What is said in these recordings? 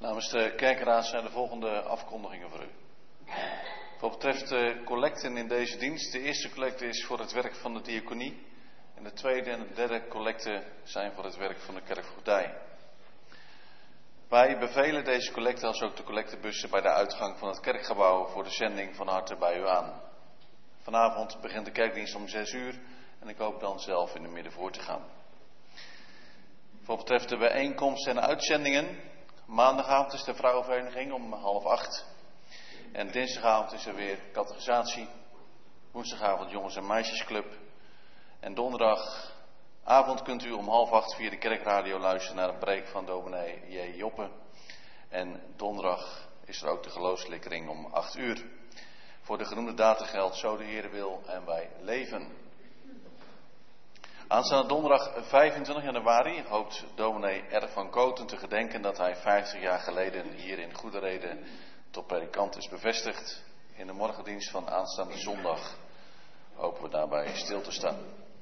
Namens de kerkraad zijn de volgende afkondigingen voor u. Wat betreft de collecten in deze dienst. De eerste collecte is voor het werk van de diaconie. En de tweede en de derde collecte zijn voor het werk van de kerkvoogdij. Wij bevelen deze collecte als ook de collectebussen bij de uitgang van het kerkgebouw voor de zending van harte bij u aan. Vanavond begint de kerkdienst om 6 uur en ik hoop dan zelf in de midden voor te gaan. Wat betreft de bijeenkomsten en uitzendingen. Maandagavond is de vrouwenvereniging om 7:30. En dinsdagavond is er weer catechisatie. Woensdagavond jongens- en meisjesclub. En donderdagavond kunt u om 7:30 via de kerkradio luisteren naar een preek van dominee J. Joppe. En donderdag is er ook de geloofslikkering om 8 uur. Voor de genoemde data geldt zo de Heer wil en wij leven. Aanstaande donderdag 25 januari hoopt dominee R. van Koten te gedenken dat hij 50 jaar geleden hier in Goederede tot predikant is bevestigd. In de morgendienst van aanstaande zondag hopen we daarbij stil te staan.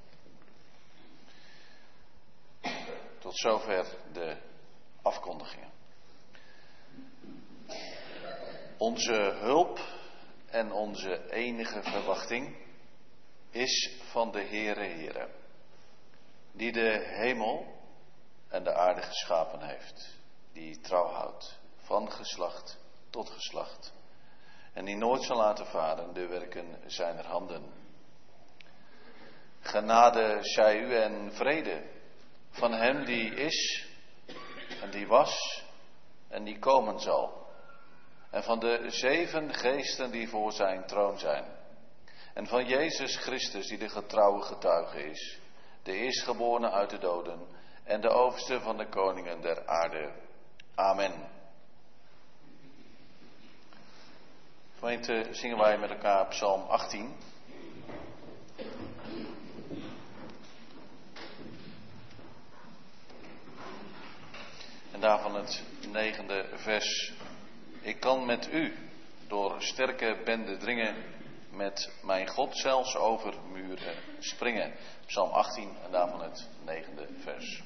Tot zover de afkondigingen. Onze hulp en onze enige verwachting is van de Heere, die de hemel en de aarde geschapen heeft, die trouw houdt van geslacht tot geslacht en die nooit zal laten varen de werken zijner handen. Genade zij u en vrede van hem die is en die was en die komen zal, en van de 7 geesten die voor zijn troon zijn, en van Jezus Christus die de getrouwe getuige is, de eerstgeborene uit de doden en de overste van de koningen der aarde. Amen. Gemeente, zingen wij met elkaar Psalm 18. En daarvan het 9e vers. Ik kan met u door sterke benden dringen, met mijn God zelfs over muren springen. Psalm 18 en daarvan het 9e vers.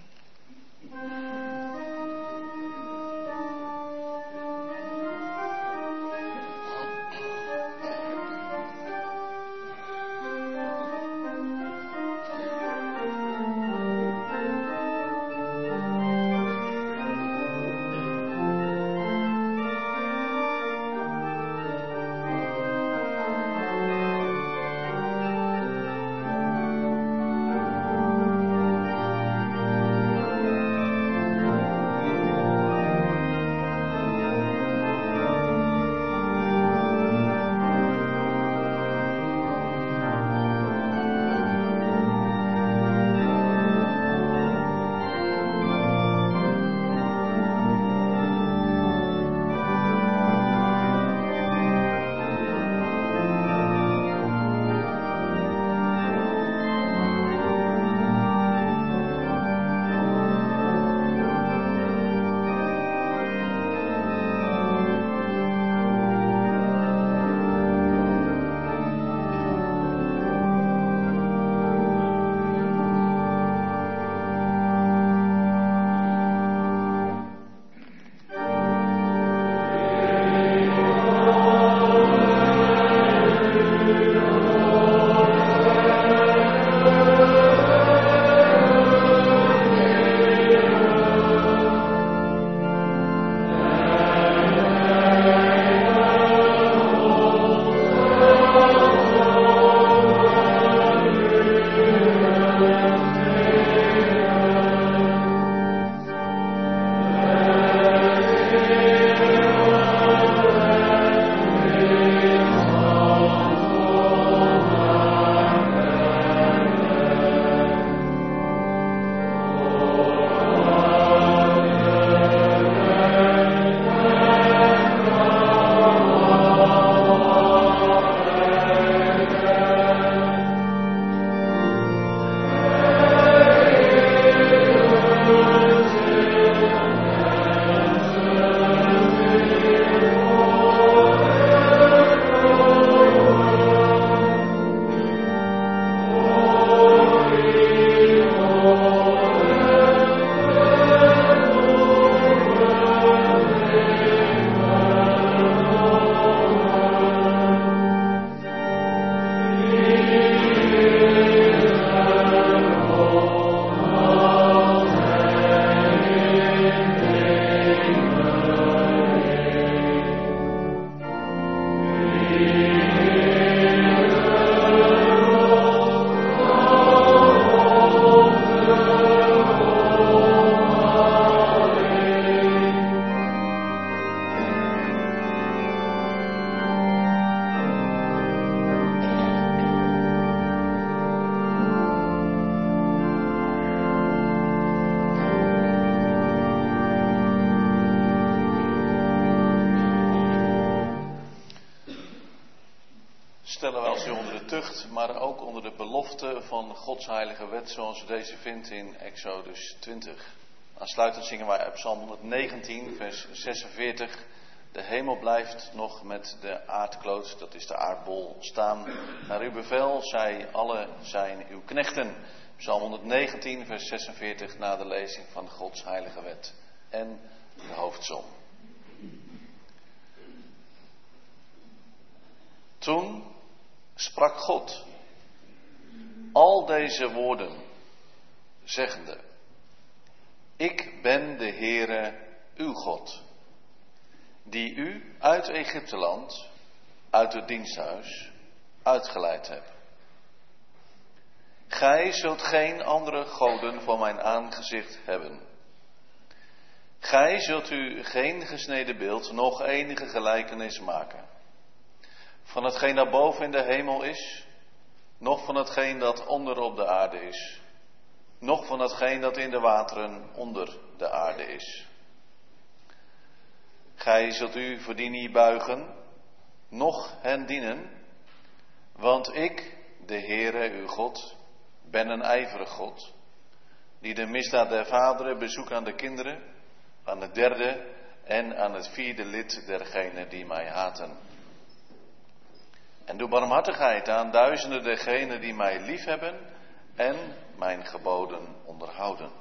stellen wij ons nu onder de tucht, maar ook onder de belofte van Gods heilige wet, zoals u deze vindt in Exodus 20. Aansluitend zingen wij uit Psalm 119, vers 46. De hemel blijft nog met de aardkloot, dat is de aardbol, staan. Naar uw bevel, zij alle zijn uw knechten. Psalm 119, vers 46, na de lezing van Gods heilige wet. En de hoofdsom. Toen sprak God al deze woorden, zeggende: Ik ben de Heere, uw God, die u uit Egypteland, uit het diensthuis, uitgeleid heb. Gij zult geen andere goden voor mijn aangezicht hebben. Gij zult u geen gesneden beeld, noch enige gelijkenis maken. Van hetgeen dat boven in de hemel is, noch van hetgeen dat onder op de aarde is, noch van hetgeen dat in de wateren onder de aarde is. Gij zult u voor die niet buigen, noch hen dienen, want ik, de Heere uw God, ben een ijverig God, die de misdaad der vaderen bezoekt aan de kinderen, aan het derde en aan het vierde lid dergenen die mij haten. En doe barmhartigheid aan duizenden dergenen die mij liefhebben en mijn geboden onderhouden.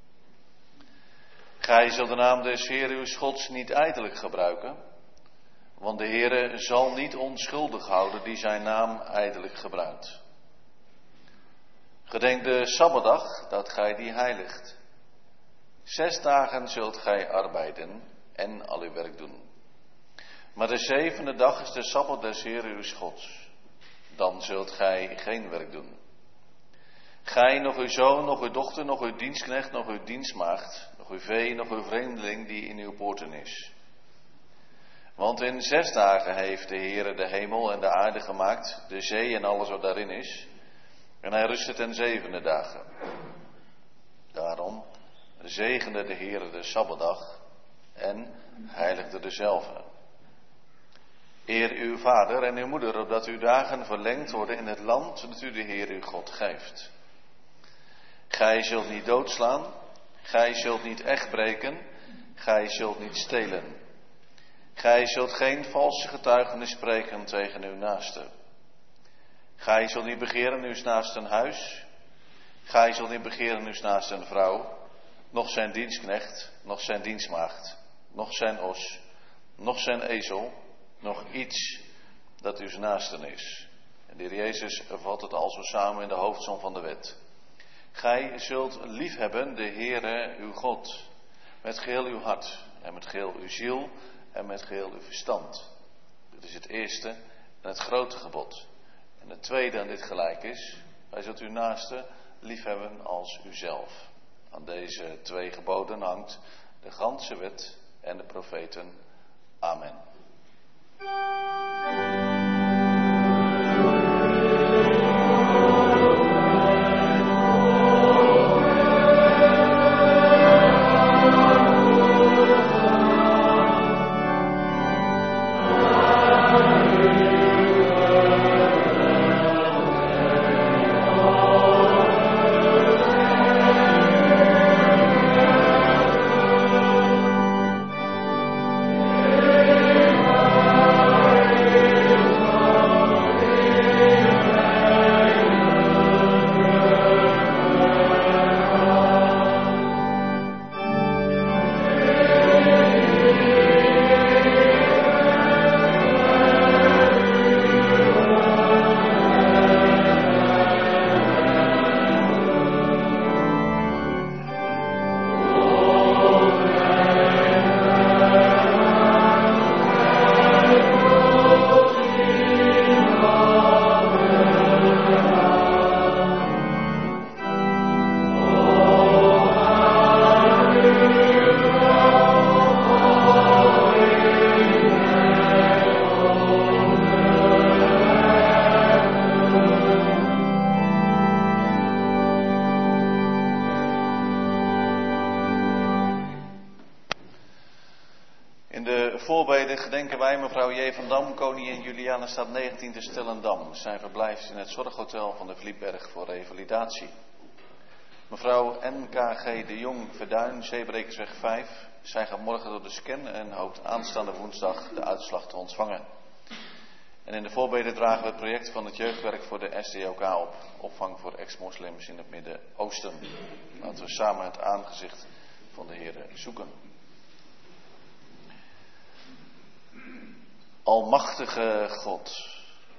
Gij zult de naam des Heeren uw Gods niet ijdelijk gebruiken, want de Heere zal niet onschuldig houden die zijn naam ijdelijk gebruikt. Gedenk de Sabbatdag, dat gij die heiligt. 6 dagen zult gij arbeiden en al uw werk doen. Maar de 7e dag is de Sabbat des Heeren uw Gods. Dan zult gij geen werk doen. Gij, nog uw zoon, nog uw dochter, nog uw dienstknecht, nog uw dienstmaagd, nog uw vee, nog uw vreemdeling die in uw poorten is. Want in 6 dagen heeft de Heere de hemel en de aarde gemaakt, de zee en alles wat daarin is. En hij rustte ten 7e dagen. Daarom zegende de Heere de Sabbatdag en heiligde dezelve. Eer uw vader en uw moeder, opdat uw dagen verlengd worden in het land dat u de Heer uw God geeft. Gij zult niet doodslaan, gij zult niet echt breken, gij zult niet stelen. Gij zult geen valse getuigenis spreken tegen uw naaste. Gij zult niet begeren uw naaste huis, gij zult niet begeren uw naaste vrouw, noch zijn dienstknecht, noch zijn dienstmaagd, noch zijn os, noch zijn ezel, nog iets dat uw naasten is. En de Heer Jezus vat het al zo samen in de hoofdsom van de wet. Gij zult liefhebben de Heere uw God, met geheel uw hart en met geheel uw ziel en met geheel uw verstand. Dit is het eerste en het grote gebod. En het tweede aan dit gelijk is: gij zult uw naaste liefhebben als uzelf. Aan deze 2 geboden hangt de ganse wet en de profeten. Amen. In de voorbeden gedenken wij mevrouw J. van Dam, koningin Juliana staat 19 te Stellendam. Zij verblijft in het zorghotel van de Vlietberg voor revalidatie. Mevrouw NKG de Jong Verduin, Zeebrekersweg 5. Zij gaat morgen door de scan en hoopt aanstaande woensdag de uitslag te ontvangen. En in de voorbeden dragen we het project van het jeugdwerk voor de SDOK op. Opvang voor ex-moslims in het Midden-Oosten. Laten we samen het aangezicht van de Heer zoeken. Almachtige God,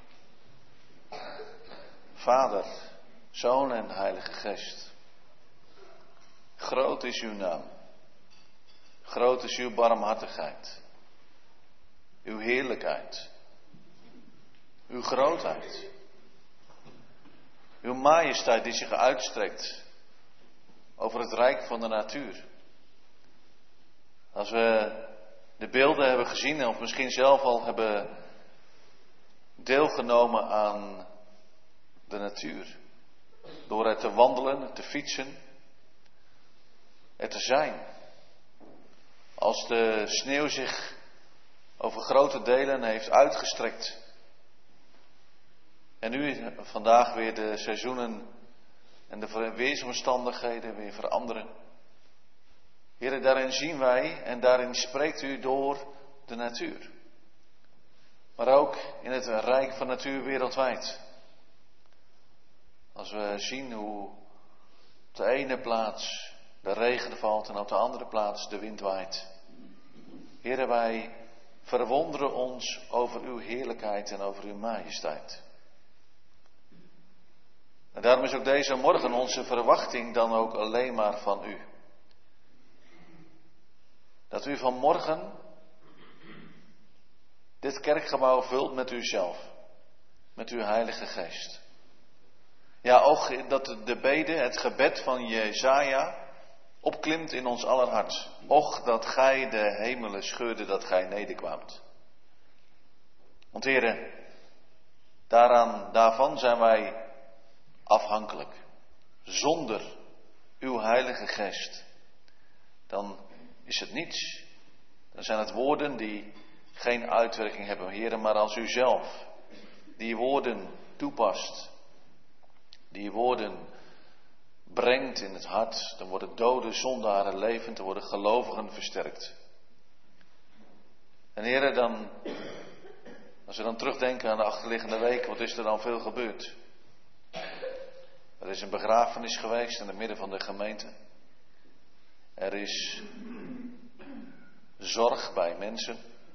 Vader, Zoon en Heilige Geest. Groot is uw naam. Groot is uw barmhartigheid. Uw heerlijkheid. Uw grootheid. Uw majesteit die zich uitstrekt over het rijk van de natuur. Als we de beelden hebben gezien of misschien zelf al hebben deelgenomen aan de natuur. Door er te wandelen, te fietsen, er te zijn. Als de sneeuw zich over grote delen heeft uitgestrekt. En nu vandaag weer de seizoenen en de weersomstandigheden weer veranderen. Heren, daarin zien wij en daarin spreekt u door de natuur. Maar ook in het rijk van natuur wereldwijd. Als we zien hoe op de ene plaats de regen valt en op de andere plaats de wind waait. Heren, wij verwonderen ons over uw heerlijkheid en over uw majesteit. En daarom is ook deze morgen onze verwachting dan ook alleen maar van u. Dat u vanmorgen dit kerkgebouw vult met uzelf, met uw Heilige Geest. Ja, ook dat de bede, het gebed van Jesaja opklimt in ons aller hart. Och, dat gij de hemelen scheurde, dat gij nederkwaamt. Want heren, daarvan zijn wij afhankelijk. Zonder uw Heilige Geest, dan is het niets. Dan zijn het woorden die geen uitwerking hebben, heren, maar als u zelf die woorden toepast, die woorden brengt in het hart, dan worden dode zondaren levend, dan worden gelovigen versterkt. En heren, dan, als we dan terugdenken aan de achterliggende week, wat is er dan veel gebeurd? Er is een begrafenis geweest in het midden van de gemeente. Er is zorg bij mensen.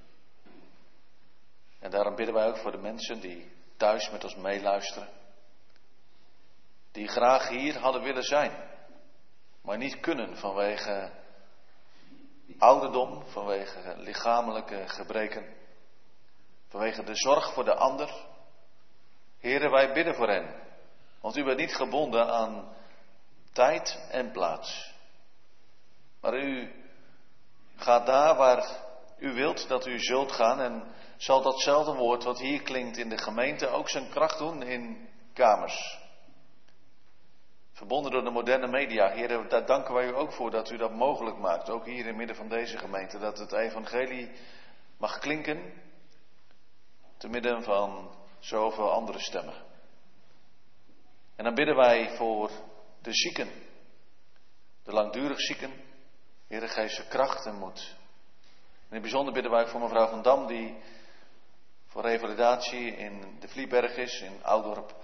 En daarom bidden wij ook voor de mensen die thuis met ons meeluisteren. Die graag hier hadden willen zijn. Maar niet kunnen vanwege ouderdom, vanwege lichamelijke gebreken. Vanwege de zorg voor de ander. Heren, wij bidden voor hen. Want u bent niet gebonden aan tijd en plaats. Maar u gaat daar waar u wilt dat u zult gaan. En zal datzelfde woord wat hier klinkt in de gemeente ook zijn kracht doen in kamers. Verbonden door de moderne media. Heren, daar danken wij u ook voor dat u dat mogelijk maakt. Ook hier in het midden van deze gemeente. Dat het evangelie mag klinken. Te midden van zoveel andere stemmen. En dan bidden wij voor de zieken. De langdurig zieken. Heere, geef ze kracht en moed. En in het bijzonder bidden wij voor mevrouw van Dam, die voor revalidatie in de Vlietberg is, in Oudorp.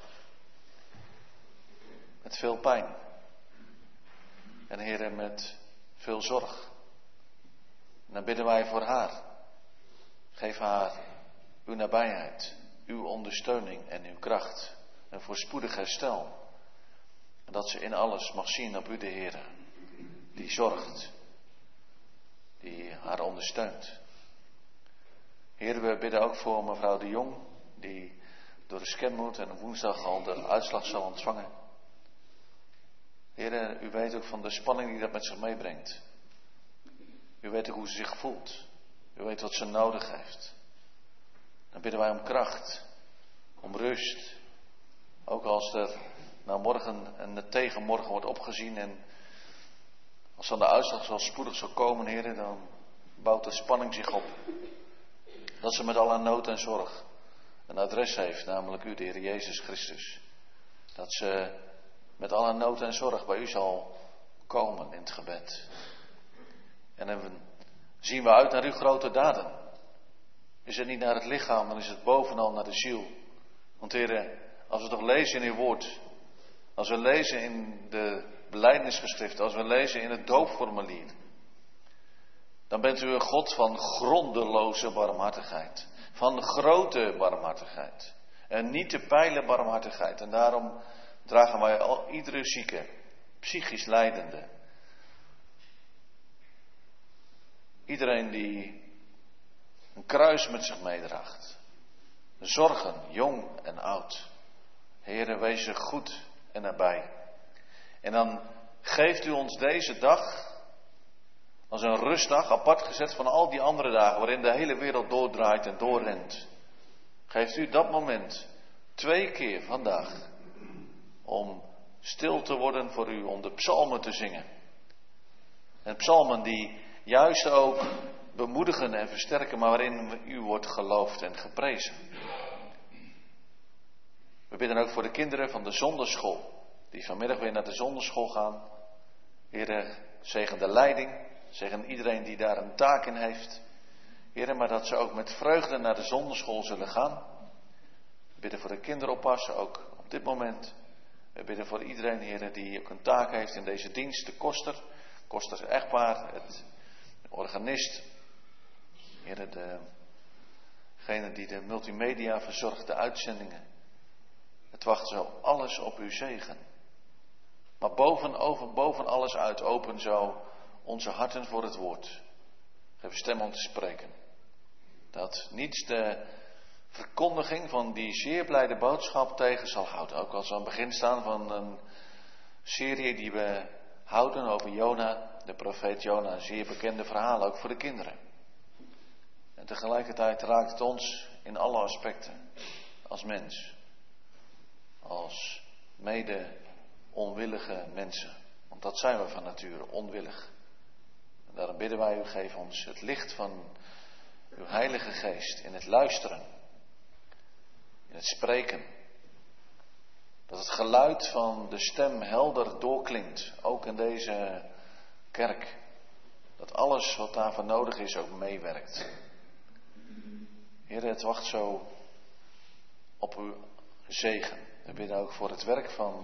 Met veel pijn. En Heere, met veel zorg. En dan bidden wij voor haar. Geef haar uw nabijheid, uw ondersteuning en uw kracht. En voorspoedig herstel. En dat ze in alles mag zien op u de Heere. Die zorgt. Die haar ondersteunt. Heer, we bidden ook voor mevrouw de Jong. Die door de scan moet en woensdag al de uitslag zal ontvangen. Heer, u weet ook van de spanning die dat met zich meebrengt. U weet ook hoe ze zich voelt. U weet wat ze nodig heeft. Dan bidden wij om kracht. Om rust. Ook als er nou morgen en tegenmorgen wordt opgezien en als dan de uitslag zo spoedig zal komen, heren, dan bouwt de spanning zich op. Dat ze met alle nood en zorg een adres heeft, namelijk u, de Heer Jezus Christus. Dat ze met alle nood en zorg bij u zal komen in het gebed. En dan zien we uit naar uw grote daden. Is het niet naar het lichaam, dan is het bovenal naar de ziel. Want Heer, als we toch lezen in uw woord, als we lezen in de belijdenisgeschriften, als we lezen in het doopformulier, dan bent u een God van grondeloze barmhartigheid. Van grote barmhartigheid. En niet te peilen barmhartigheid. En daarom dragen wij al iedere zieke, psychisch lijdende, iedereen die een kruis met zich meedraagt. Zorgen, jong en oud. Heere, wees er goed en nabij. En dan geeft u ons deze dag als een rustdag, apart gezet van al die andere dagen waarin de hele wereld doordraait en doorrent. Geeft u dat moment 2 keer vandaag om stil te worden voor u, om de psalmen te zingen. En psalmen die juist ook bemoedigen en versterken, maar waarin u wordt geloofd en geprezen. We bidden ook voor de kinderen van de zonderschool, die vanmiddag weer naar de zonderschool gaan. Heere, zegen de leiding, zegen iedereen die daar een taak in heeft. Heere, maar dat ze ook met vreugde naar de zonderschool zullen gaan. We bidden voor de kinderoppassen, ook op dit moment. We bidden voor iedereen, Heere, die ook een taak heeft in deze dienst. De koster echtpaar, de organist. Heere, degene die de multimedia verzorgt, de uitzendingen. Het wacht zo alles op uw zegen. Maar boven alles uit open zo onze harten voor het woord. Geef stem om te spreken. Dat niets de verkondiging van die zeer blijde boodschap tegen zal houden. Ook als we aan het begin staan van een serie die we houden over Jona, de profeet Jona. Een zeer bekende verhaal, ook voor de kinderen. En tegelijkertijd raakt het ons in alle aspecten. Als mens. Als mede onwillige mensen. Want dat zijn we van nature, onwillig. En daarom bidden wij u, geef ons het licht van uw Heilige Geest in het luisteren. In het spreken. Dat het geluid van de stem helder doorklinkt. Ook in deze kerk. Dat alles wat daarvoor nodig is ook meewerkt. Heer, het wacht zo op uw zegen. We bidden ook voor het werk van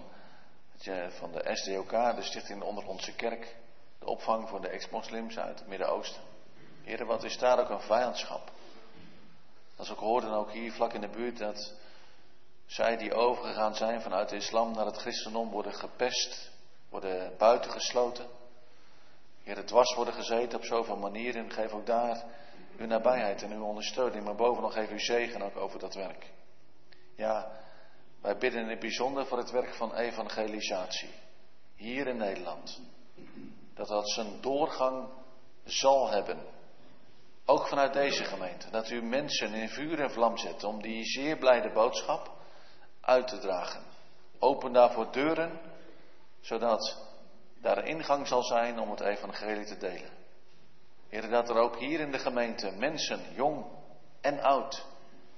de SDOK, de Stichting Ondergrondse Kerk. De opvang voor de ex-moslims uit het Midden-Oosten. Heer, wat is daar ook een vijandschap. Als ik hoorde ook hier vlak in de buurt dat zij die overgegaan zijn vanuit de islam naar het christendom worden gepest. Worden buitengesloten. Heer, dwars worden gezeten op zoveel manieren. Geef ook daar uw nabijheid en uw ondersteuning. Maar bovenal geef uw zegen ook over dat werk. Ja, wij bidden in het bijzonder voor het werk van evangelisatie. Hier in Nederland. Dat zijn doorgang zal hebben. Ook vanuit deze gemeente. Dat u mensen in vuur en vlam zet om die zeer blijde boodschap uit te dragen. Open daarvoor deuren. Zodat daar een ingang zal zijn om het evangelie te delen. Heer, dat er ook hier in de gemeente mensen, jong en oud.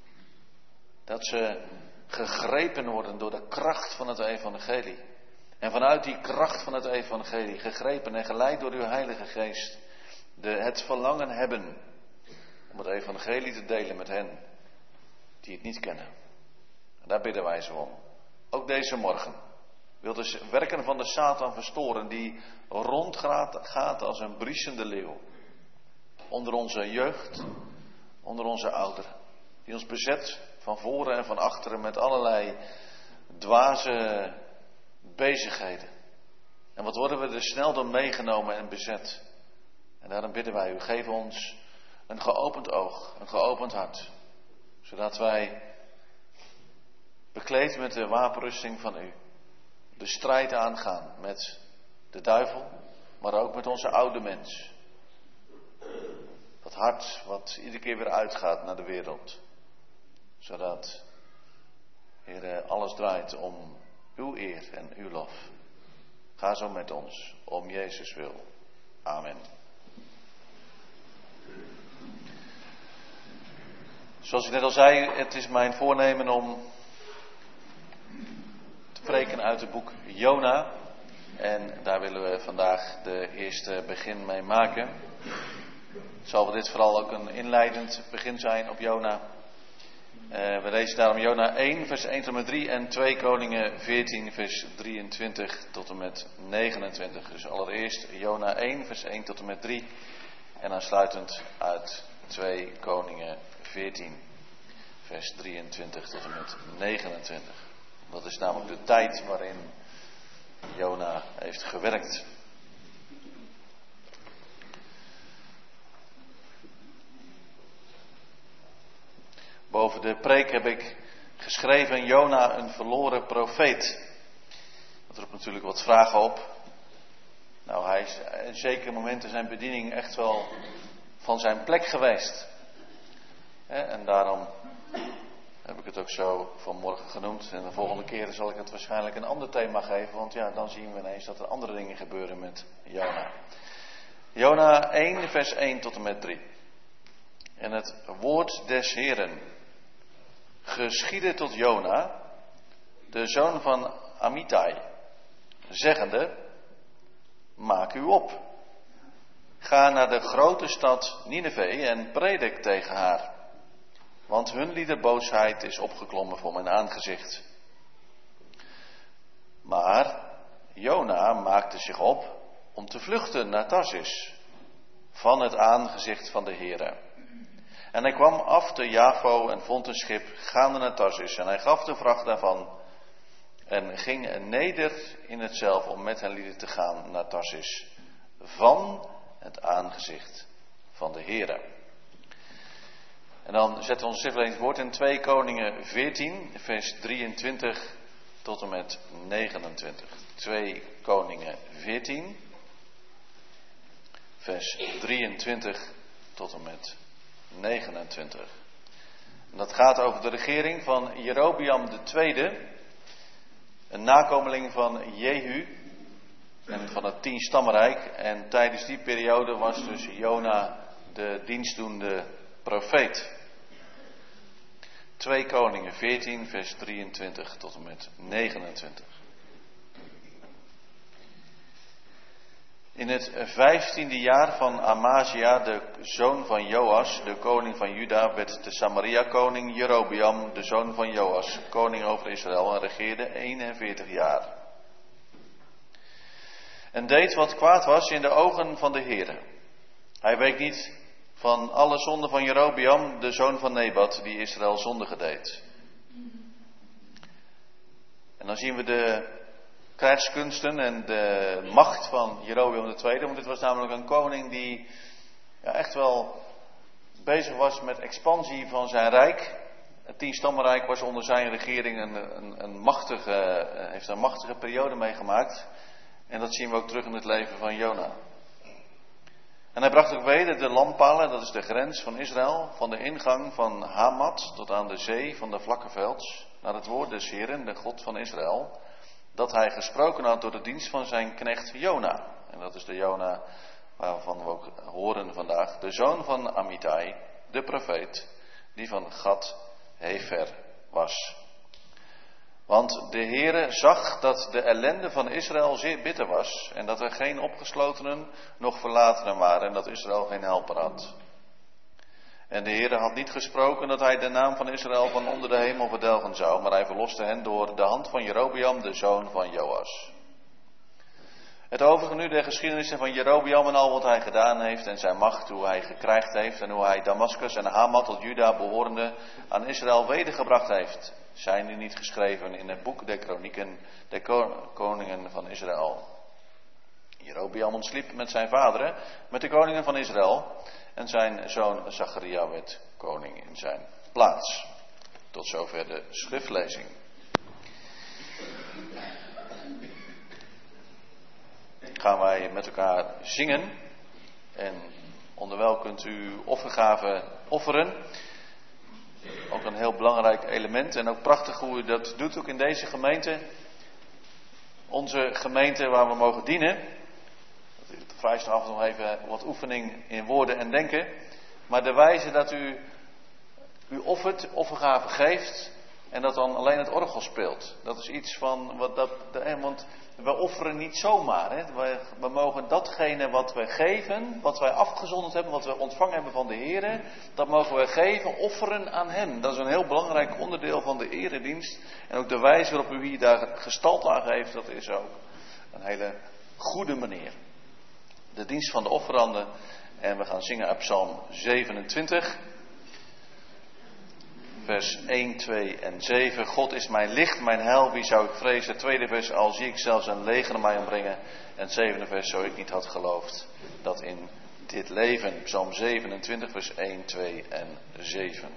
Dat ze gegrepen worden door de kracht van het evangelie. En vanuit die kracht van het evangelie, gegrepen en geleid door uw Heilige Geest, het verlangen hebben om het evangelie te delen met hen die het niet kennen. En daar bidden wij zo om. Ook deze morgen wil de werken van de Satan verstoren die rondgaat als een briesende leeuw. Onder onze jeugd, onder onze ouderen. Die ons bezet van voren en van achteren met allerlei dwaze bezigheden. En wat worden we er snel door meegenomen en bezet. En daarom bidden wij u, geef ons een geopend oog, een geopend hart. Zodat wij, bekleed met de wapenrusting van u, de strijd aangaan met de duivel, maar ook met onze oude mens. Dat hart wat iedere keer weer uitgaat naar de wereld. Zodat, Heer, alles draait om uw eer en uw lof. Ga zo met ons, om Jezus wil. Amen. Zoals ik net al zei, het is mijn voornemen om te preken uit het boek Jona. En daar willen we vandaag de eerste begin mee maken. Zal voor dit vooral ook een inleidend begin zijn op Jona. We lezen daarom Jona 1 vers 1 tot en met 3 en 2 Koningen 14 vers 23 tot en met 29. Dus allereerst Jona 1 vers 1 tot en met 3 en aansluitend uit 2 Koningen 14 vers 23 tot en met 29. Dat is namelijk de tijd waarin Jona heeft gewerkt. Boven de preek heb ik geschreven Jona een verloren profeet. Dat roept natuurlijk wat vragen op. Nou, hij is in zekere momenten zijn bediening echt wel van zijn plek geweest. En daarom heb ik het ook zo vanmorgen genoemd. En de volgende keer zal ik het waarschijnlijk een ander thema geven. Want ja, dan zien we ineens dat er andere dingen gebeuren met Jona. Jona 1 vers 1 tot en met 3. En het woord des Heren geschiedde tot Jona, de zoon van Amittai, zeggende: maak u op. Ga naar de grote stad Nineve en predik tegen haar. Want hun liederboosheid is opgeklommen voor mijn aangezicht. Maar Jona maakte zich op om te vluchten naar Tarsis, van het aangezicht van de Heere. En hij kwam af te Jafo en vond een schip gaande naar Tarsis. En hij gaf de vracht daarvan en ging neder in het zelf om met hen lieden te gaan naar Tarsis, van het aangezicht van de Heere. En dan zetten we ons schriftlezingswoord in 2 Koningen 14, vers 23 tot en met 29. 2 Koningen 14, vers 23 tot en met 29. En dat gaat over de regering van Jerobeam II, een nakomeling van Jehu en van het 10-stammenrijk. En tijdens die periode was dus Jona de dienstdoende profeet. 2 Koningen 14 vers 23 tot en met 29. In het 15e jaar van Amazia, de zoon van Joas, de koning van Juda, werd de Samaria-koning Jerobeam, de zoon van Joas, koning over Israël en regeerde 41 jaar. En deed wat kwaad was in de ogen van de Heere. Hij week niet van alle zonden van Jerobeam, de zoon van Nebat, die Israël zondige deed. En dan zien we de krijgskunsten en de macht van Jerobeam II. Want dit was namelijk een koning die echt wel bezig was met expansie van zijn rijk. Het 10-stammenrijk was onder zijn regering heeft een machtige periode meegemaakt. En dat zien we ook terug in het leven van Jona. En hij bracht ook weder de landpalen, dat is de grens van Israël, van de ingang van Hamat tot aan de zee van de Vlakkenvelds, naar het woord des Heeren, de God van Israël, dat hij gesproken had door de dienst van zijn knecht Jona. En dat is de Jona waarvan we ook horen vandaag, de zoon van Amittai, de profeet, die van Gad Hefer was. Want de Heere zag dat de ellende van Israël zeer bitter was en dat er geen opgeslotenen nog verlatenen waren en dat Israël geen helper had. En de Heere had niet gesproken dat hij de naam van Israël van onder de hemel verdelgen zou, maar hij verloste hen door de hand van Jerobeam, de zoon van Joas. Het overige nu de geschiedenissen van Jerobeam en al wat hij gedaan heeft en zijn macht, hoe hij gekrijgd heeft en hoe hij Damascus en Hamat tot Juda behorende aan Israël wedergebracht heeft, zijn die niet geschreven in het boek der kronieken der koningen van Israël. Jerobeam ontsliep met zijn vaderen, met de koningen van Israël, en zijn zoon Zacharia werd koning in zijn plaats. Tot zover de schriftlezing. Gaan wij met elkaar zingen. En onderwijl kunt u offergaven offeren. Ook een heel belangrijk element. En ook prachtig hoe u dat doet, ook in deze gemeente. Onze gemeente waar we mogen dienen. Het vereist nog even wat oefening in woorden en denken. Maar de wijze dat u u offert, offergave geeft en dat dan alleen het orgel speelt. Dat is iets van, want we offeren niet zomaar. Hè. We mogen datgene wat wij geven, wat wij afgezonderd hebben, wat we ontvangen hebben van de Heer, dat mogen we geven, offeren aan Hem. Dat is een heel belangrijk onderdeel van de eredienst. En ook de wijze waarop u hier daar gestalte aan geeft, dat is ook een hele goede manier. De dienst van de offeranden. En we gaan zingen uit Psalm 27. Vers 1, 2 en 7. God is mijn licht, mijn heil, wie zou ik vrezen? Het tweede vers, al zie ik zelfs een leger mij ombrengen. En het zevende vers, zo ik niet had geloofd dat in dit leven. Psalm 27, vers 1, 2 en 7.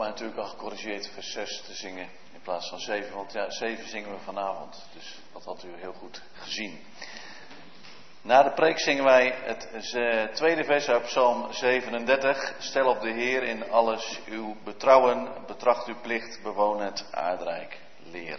mij natuurlijk al gecorrigeerd vers 6 te zingen in plaats van 7. Want ja, 7 zingen we vanavond. Dus dat had u heel goed gezien. Na de preek zingen wij het tweede vers uit Psalm 37. Stel op de Heer in alles uw betrouwen. Betracht uw plicht, bewoon het aardrijk. Leer.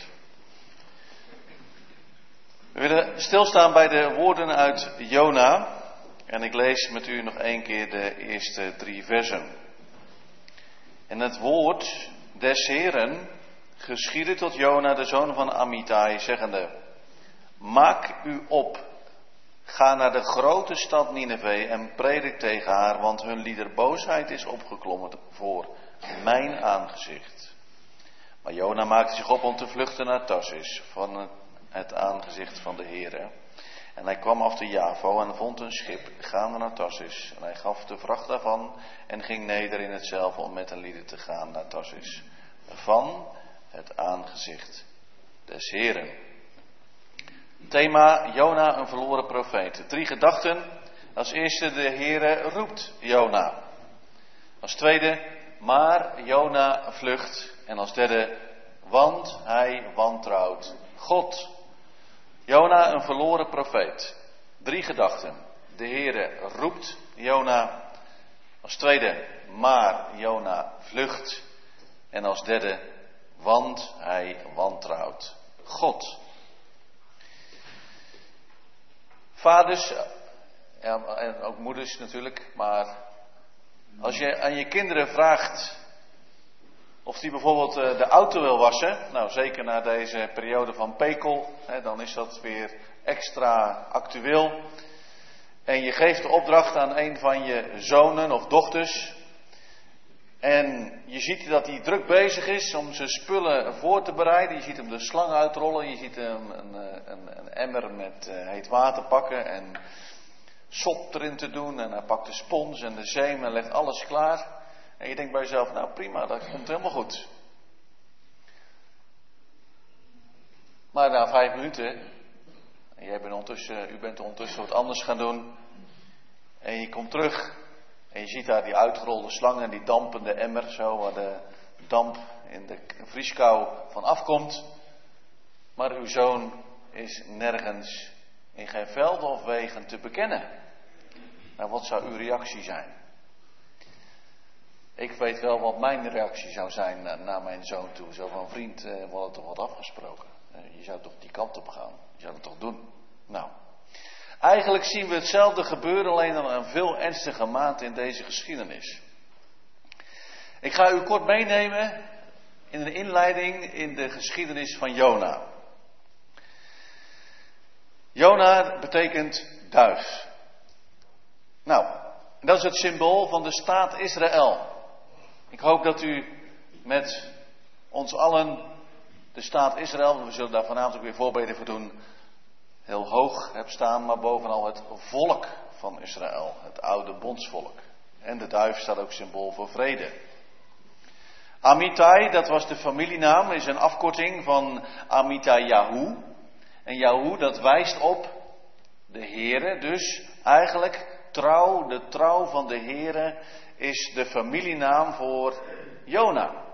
We willen stilstaan bij de woorden uit Jona. En ik lees met u nog 1 keer de eerste 3 versen. En het woord des Heeren geschiedde tot Jona, de zoon van Amittai, zeggende: Maak u op, ga naar de grote stad Nineve en predik tegen haar, want hun liederboosheid is opgeklommen voor mijn aangezicht. Maar Jona maakte zich op om te vluchten naar Tarsis, van het aangezicht van de Heere. En hij kwam af te Javo en vond een schip gaande naar Tarsis. En hij gaf de vracht daarvan en ging neder in hetzelfde om met een lieden te gaan naar Tarsis. Van het aangezicht des Heeren. Thema Jona, een verloren profeet. 3 gedachten. Als eerste, de Heere roept Jona. Als tweede, maar Jona vlucht. En als derde, want hij wantrouwt God. Jona, een verloren profeet. 3 gedachten. De Heere roept Jona. Als tweede, maar Jona vlucht. En als derde, want hij wantrouwt God. Vaders, en ook moeders natuurlijk, maar als je aan je kinderen vraagt of die bijvoorbeeld de auto wil wassen, nou zeker na deze periode van pekel, dan is dat weer extra actueel. En je geeft de opdracht aan een van je zonen of dochters. En je ziet dat hij druk bezig is om zijn spullen voor te bereiden. Je ziet hem de slang uitrollen. Je ziet hem een emmer met heet water pakken en sop erin te doen. En hij pakt de spons en de zeem en legt alles klaar. En je denkt bij jezelf, nou prima, dat komt helemaal goed. Maar na 5 minuten, en u bent ondertussen wat anders gaan doen. En je komt terug en je ziet daar die uitgerolde slang en die dampende emmer, zo waar de damp in de vrieskou van afkomt. Maar uw zoon is nergens in geen velden of wegen te bekennen. Nou, wat zou uw reactie zijn? Ik weet wel wat mijn reactie zou zijn naar mijn zoon toe. Zo van, vriend, we hadden toch wat afgesproken. Je zou toch die kant op gaan. Je zou het toch doen. Nou, eigenlijk zien we hetzelfde gebeuren, alleen dan een veel ernstiger mate in deze geschiedenis. Ik ga u kort meenemen in een inleiding in de geschiedenis van Jona. Jona betekent duif. Nou, dat is het symbool van de staat Israël. Ik hoop dat u met ons allen de staat Israël, we zullen daar vanavond ook weer voorbeden voor doen, heel hoog hebt staan, maar bovenal het volk van Israël, het oude bondsvolk. En de duif staat ook symbool voor vrede. Amittai, dat was de familienaam, is een afkorting van Amittai-Yahu. En Yahu, dat wijst op de Heere, dus eigenlijk trouw, de trouw van de Heere is de familienaam voor Jona.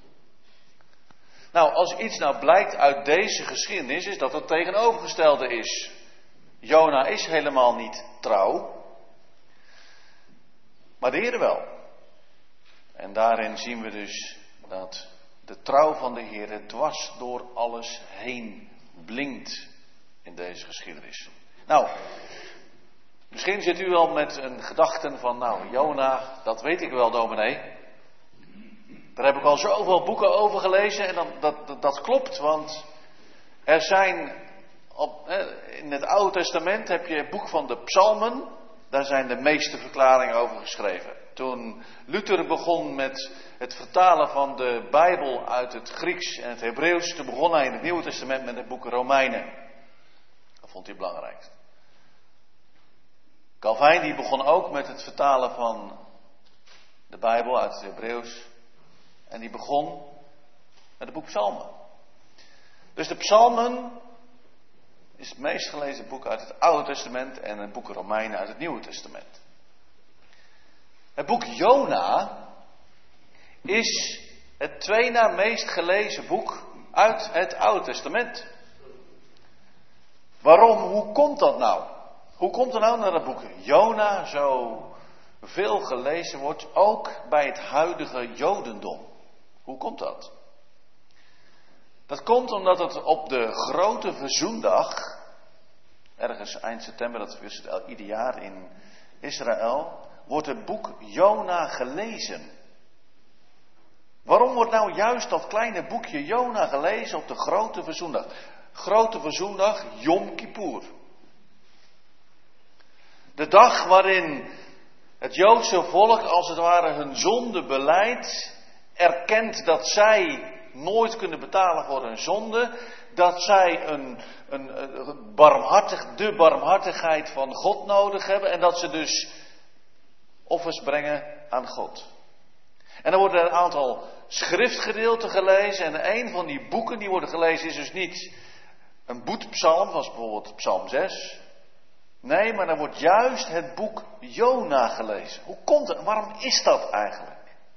Nou, als iets nou blijkt uit deze geschiedenis, is dat het tegenovergestelde is. Jona is helemaal niet trouw, maar de Heere wel. En daarin zien we dus dat de trouw van de Heere dwars door alles heen blinkt in deze geschiedenis. Nou, misschien zit u wel met een gedachte van, nou, Jona, dat weet ik wel, dominee. Daar heb ik al zoveel boeken over gelezen en dat klopt, want er zijn, in het Oude Testament heb je het boek van de Psalmen, daar zijn de meeste verklaringen over geschreven. Toen Luther begon met het vertalen van de Bijbel uit het Grieks en het Hebreeuws, toen begon hij in het Nieuwe Testament met het boek Romeinen. Dat vond hij belangrijk. Calvijn die begon ook met het vertalen van de Bijbel uit het Hebreeuws. En die begon met het boek Psalmen. Dus de Psalmen is het meest gelezen boek uit het Oude Testament en het boek Romeinen uit het Nieuwe Testament. Het boek Jona is Het twee na meest gelezen boek uit het Oude Testament. Waarom? Hoe komt dat nou? Hoe komt er nou dat boek Jona zo veel gelezen wordt, ook bij het huidige Jodendom? Hoe komt dat? Dat komt omdat het op de grote verzoendag, ergens eind september, dat is het ieder jaar in Israël, wordt het boek Jona gelezen. Waarom wordt nou juist dat kleine boekje Jona gelezen op de grote verzoendag? Grote verzoendag, Yom Kippur. De dag waarin het Joodse volk als het ware hun zonde belijdt, erkent dat zij nooit kunnen betalen voor hun zonde, dat zij de barmhartigheid van God nodig hebben en dat ze dus offers brengen aan God. En dan worden er een aantal schriftgedeelten gelezen en een van die boeken die worden gelezen is dus niet een boetpsalm, zoals bijvoorbeeld Psalm 6. Nee, maar dan wordt juist het boek Jona gelezen. Hoe komt het? Waarom is dat eigenlijk?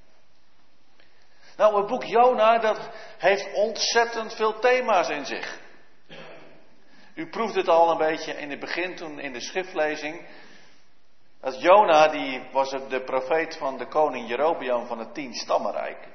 Nou, het boek Jona, dat heeft ontzettend veel thema's in zich. U proefde het al een beetje in het begin, toen in de schriftlezing. Dat Jona, die was de profeet van de koning Jerobeam van het 10-stammenrijk.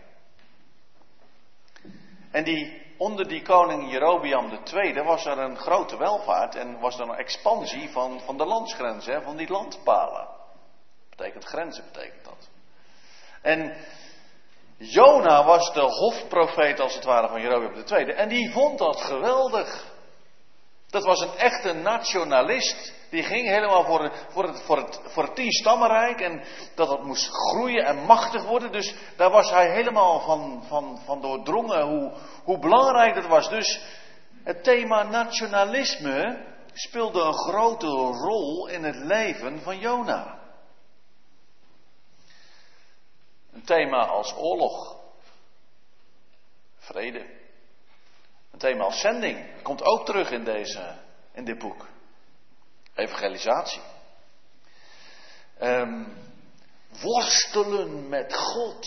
En onder die koning Jerobeam II was er een grote welvaart en was er een expansie van de landsgrenzen, van die landpalen. Betekent grenzen, betekent dat. En Jona was de hofprofeet als het ware van Jerobeam II en die vond dat geweldig. Dat was een echte nationalist. Die ging helemaal voor het 10-stammenrijk en dat het moest groeien en machtig worden. Dus daar was hij helemaal van doordrongen hoe belangrijk dat was. Dus het thema nationalisme speelde een grote rol in het leven van Jona. Een thema als oorlog, vrede. Een thema als zending komt ook terug in dit boek. Evangelisatie. Worstelen met God.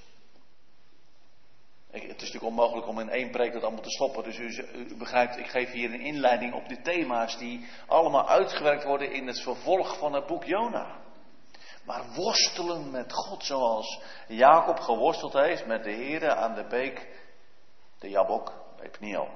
Het is natuurlijk onmogelijk om in één preek dat allemaal te stoppen. Dus u begrijpt, ik geef hier een inleiding op de thema's die allemaal uitgewerkt worden in het vervolg van het boek Jona. Maar worstelen met God zoals Jacob geworsteld heeft met de Here aan de beek, de Jabok, bij Pniel.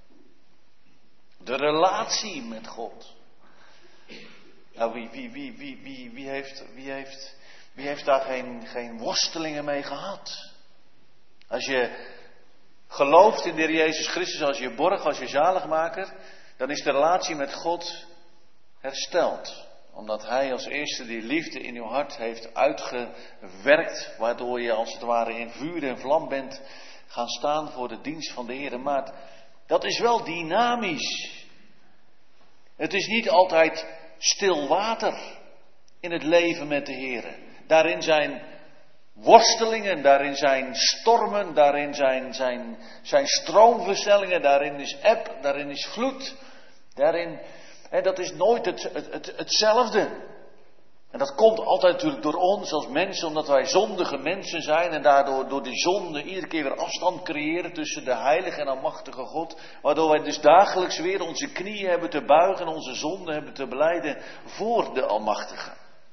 De relatie met God. Nou, wie heeft daar geen worstelingen mee gehad? Als je gelooft in de Heer Jezus Christus als je borg, als je zaligmaker, dan is de relatie met God hersteld. Omdat Hij als eerste die liefde in uw hart heeft uitgewerkt, waardoor je als het ware in vuur en vlam bent gaan staan voor de dienst van de Heer. Maar dat is wel dynamisch. Het is niet altijd stil water in het leven met de Heer. Daarin zijn worstelingen, daarin zijn stormen, daarin zijn stroomversnellingen, daarin is eb, daarin is vloed. Dat is nooit hetzelfde. En dat komt altijd natuurlijk door ons als mensen, omdat wij zondige mensen zijn en daardoor door die zonde iedere keer weer afstand creëren tussen de heilige en almachtige God. Waardoor wij dus dagelijks weer onze knieën hebben te buigen en onze zonde hebben te belijden voor de almachtige.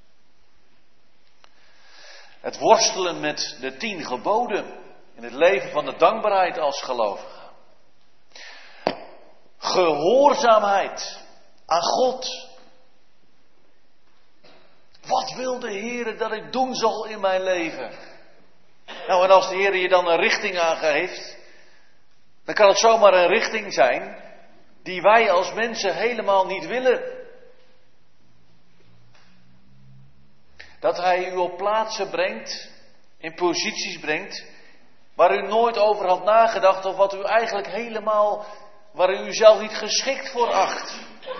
Het worstelen met de 10 geboden in het leven van de dankbaarheid als gelovige. Gehoorzaamheid aan God. Wat wil de Heer dat ik doen zal in mijn leven? Nou, en als de Heer je dan een richting aangeeft, dan kan het zomaar een richting zijn die wij als mensen helemaal niet willen. Dat Hij u op plaatsen brengt, in posities brengt, waar u nooit over had nagedacht of wat u eigenlijk waar u uzelf niet geschikt voor acht.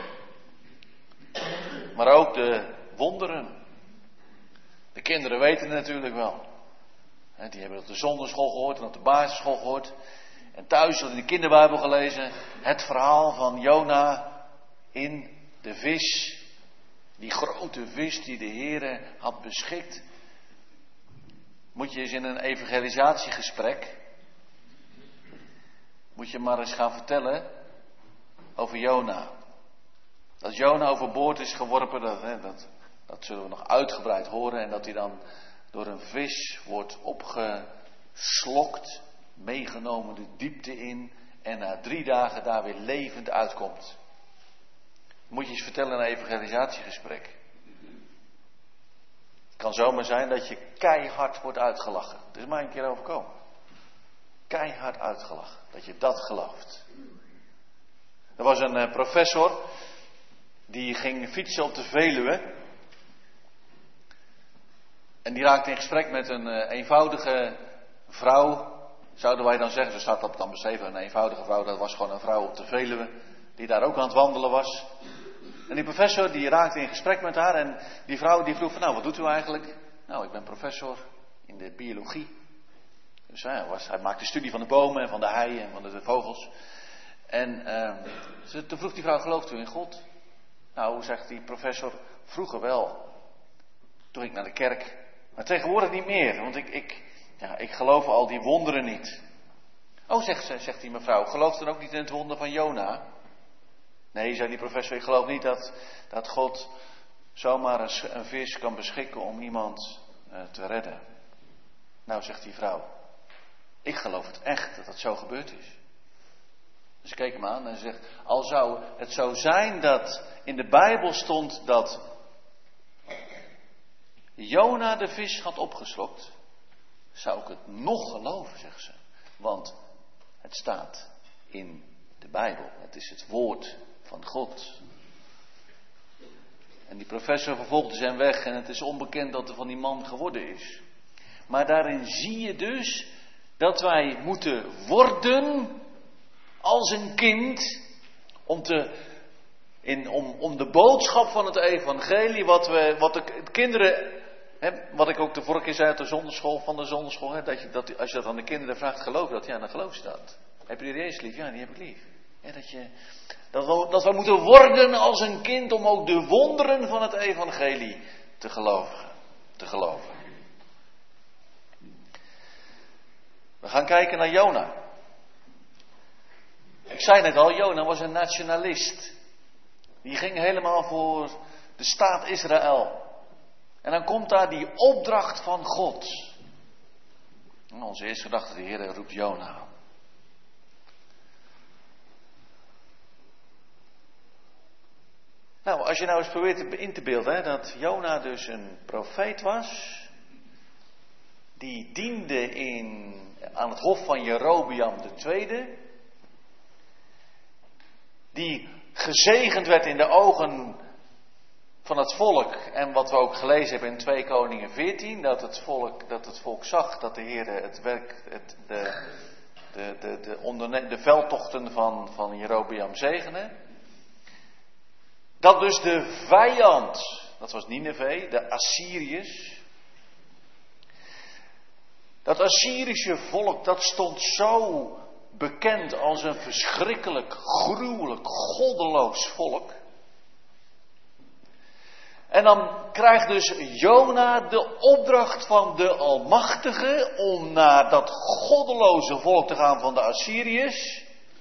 Maar ook de wonderen. De kinderen weten het natuurlijk wel. Die hebben op de zonderschool gehoord en op de basisschool gehoord. En thuis in de kinderbijbel gelezen. Het verhaal van Jona in de vis. Die grote vis die de Heere had beschikt. Moet je eens in een evangelisatiegesprek. moet je maar eens gaan vertellen over Jona. Dat Jona overboord is geworpen, dat zullen we nog uitgebreid horen. En dat hij dan door een vis wordt opgeslokt, meegenomen de diepte in en na 3 dagen daar weer levend uitkomt. Moet je eens vertellen in een evangelisatiegesprek. Het kan zomaar zijn dat je keihard wordt uitgelachen. Het is mij een keer overkomen. Keihard uitgelachen. Dat je dat gelooft. Er was een professor. Die ging fietsen op de Veluwe. En die raakte in gesprek met een eenvoudige vrouw. Zouden wij dan zeggen, zo staat dat dan beschreven. Een eenvoudige vrouw, dat was gewoon een vrouw op de Veluwe. Die daar ook aan het wandelen was. En die professor die raakte in gesprek met haar. En die vrouw die vroeg van, nou wat doet u eigenlijk? Nou, ik ben professor in de biologie. Dus hij maakte studie van de bomen en van de hei en van de vogels. En toen vroeg die vrouw, gelooft u in God? Nou, zegt die professor, vroeger wel. Toen ging ik naar de kerk. Maar tegenwoordig niet meer, want ik geloof al die wonderen niet. Oh, zegt die mevrouw, gelooft u dan ook niet in het wonder van Jona? Nee, zei die professor, ik geloof niet dat God zomaar een vis kan beschikken om iemand te redden. Nou, zegt die vrouw, ik geloof het echt dat dat zo gebeurd is. Dus ik keek hem aan en zegt, al zou het zo zijn dat in de Bijbel stond dat Jona de vis had opgeslokt, zou ik het nog geloven, zegt ze. Want het staat in de Bijbel. Het is het woord van God. En die professor vervolgde zijn weg en het is onbekend wat er van die man geworden is. Maar daarin zie je dus dat wij moeten worden als een kind om de boodschap van het evangelie, wat de kinderen, wat ik ook de vorige keer zei uit de zonderschool, dat als je dat aan de kinderen vraagt, geloof je dat? Ja, dan geloof je dat. Heb je die Jezus lief? Ja, die heb ik lief. Ja, dat we moeten worden als een kind om ook de wonderen van het evangelie te geloven. We gaan kijken naar Jona. Ik zei net al, Jona was een nationalist. Die ging helemaal voor de staat Israël. En dan komt daar die opdracht van God. En onze eerste gedachte, de Heer roept Jona aan. Nou, als je nou eens probeert in te beelden, dat Jona dus een profeet was. Die diende aan het hof van Jerobeam II. Die gezegend werd in de ogen van het volk. En wat we ook gelezen hebben in 2 Koningen 14. Dat het volk zag dat de Heer het werk, de veldtochten van Jerobeam zegende. Dat dus de vijand, dat was Nineve, de Assyriërs. Dat Assyrische volk, dat stond zo bekend als een verschrikkelijk, gruwelijk, goddeloos volk. En dan krijgt dus Jona de opdracht van de Almachtige om naar dat goddeloze volk te gaan van de Assyriërs.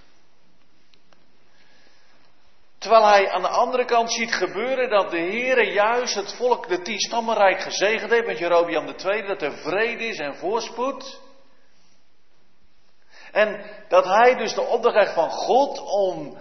Terwijl hij aan de andere kant ziet gebeuren dat de Heere juist het volk, de 10 stammenrijk gezegend heeft met Jerobeam II, dat er vrede is en voorspoed. En dat hij dus de opdracht heeft van God om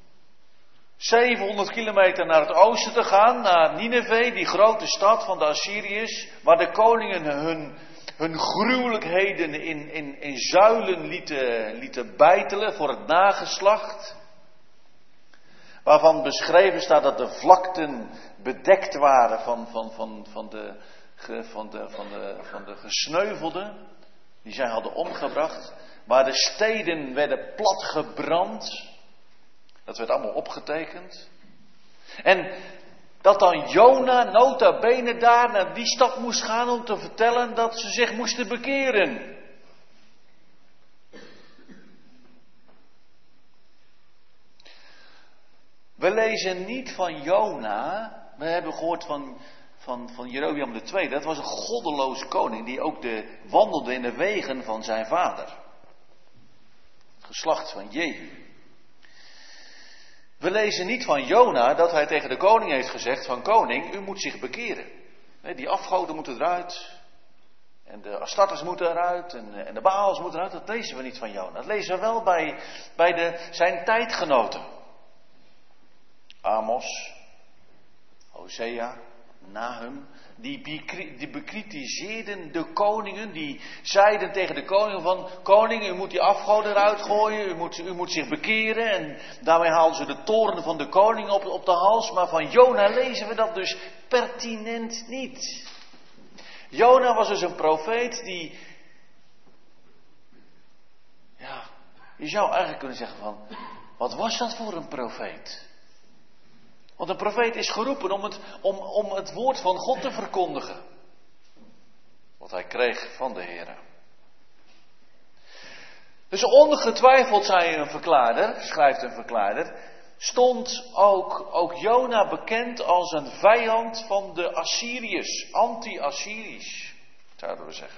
700 kilometer naar het oosten te gaan, naar Nineve, die grote stad van de Assyriërs, waar de koningen hun gruwelijkheden in zuilen lieten beitelen voor het nageslacht. Waarvan beschreven staat dat de vlakten bedekt waren van de gesneuvelden die zij hadden omgebracht. Waar de steden werden platgebrand. Dat werd allemaal opgetekend. En dat dan Jona nota bene daar naar die stad moest gaan om te vertellen dat ze zich moesten bekeren. We lezen niet van Jona. We hebben gehoord van Jerobeam II. Dat was een goddeloze koning die ook wandelde in de wegen van zijn vader. geslacht van Jehu. We lezen niet van Jona dat hij tegen de koning heeft gezegd van koning, u moet zich bekeren. Nee, die afgoden moeten eruit. En de Astartes moeten eruit. En de Baals moeten eruit. Dat lezen we niet van Jona. Dat lezen we wel bij zijn tijdgenoten. Amos, Hosea, Nahum. Die bekritiseerden de koningen. Die zeiden tegen de koningen van koning, u moet die afgoden eruit gooien. U moet zich bekeren. En daarmee haalden ze de toorn van de koning op de hals. Maar van Jona lezen we dat dus pertinent niet. Jona was dus een profeet die, ja, je zou eigenlijk kunnen zeggen van, wat was dat voor een profeet? Want een profeet is geroepen om het woord van God te verkondigen. Wat hij kreeg van de Heer. Dus ongetwijfeld, zei een verklaarder, schrijft een verklaarder, stond ook Jona bekend als een vijand van de Assyriërs, anti-Assyrisch, zouden we zeggen.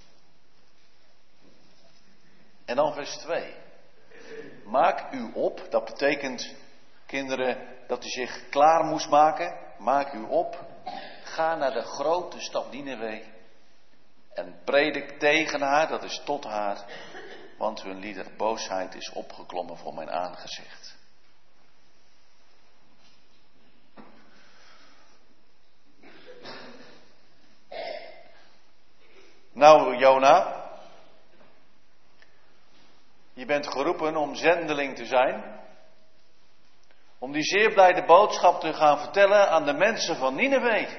En dan vers 2. Maak u op, dat betekent, kinderen, dat u zich klaar moest maken. Maak u op, ga naar de grote stad Nineve en predik tegen haar, dat is tot haar, want hun lieder boosheid is opgeklommen voor mijn aangezicht. Nou, Jona, je bent geroepen om zendeling te zijn. Om die zeer blijde boodschap te gaan vertellen aan de mensen van Nineve.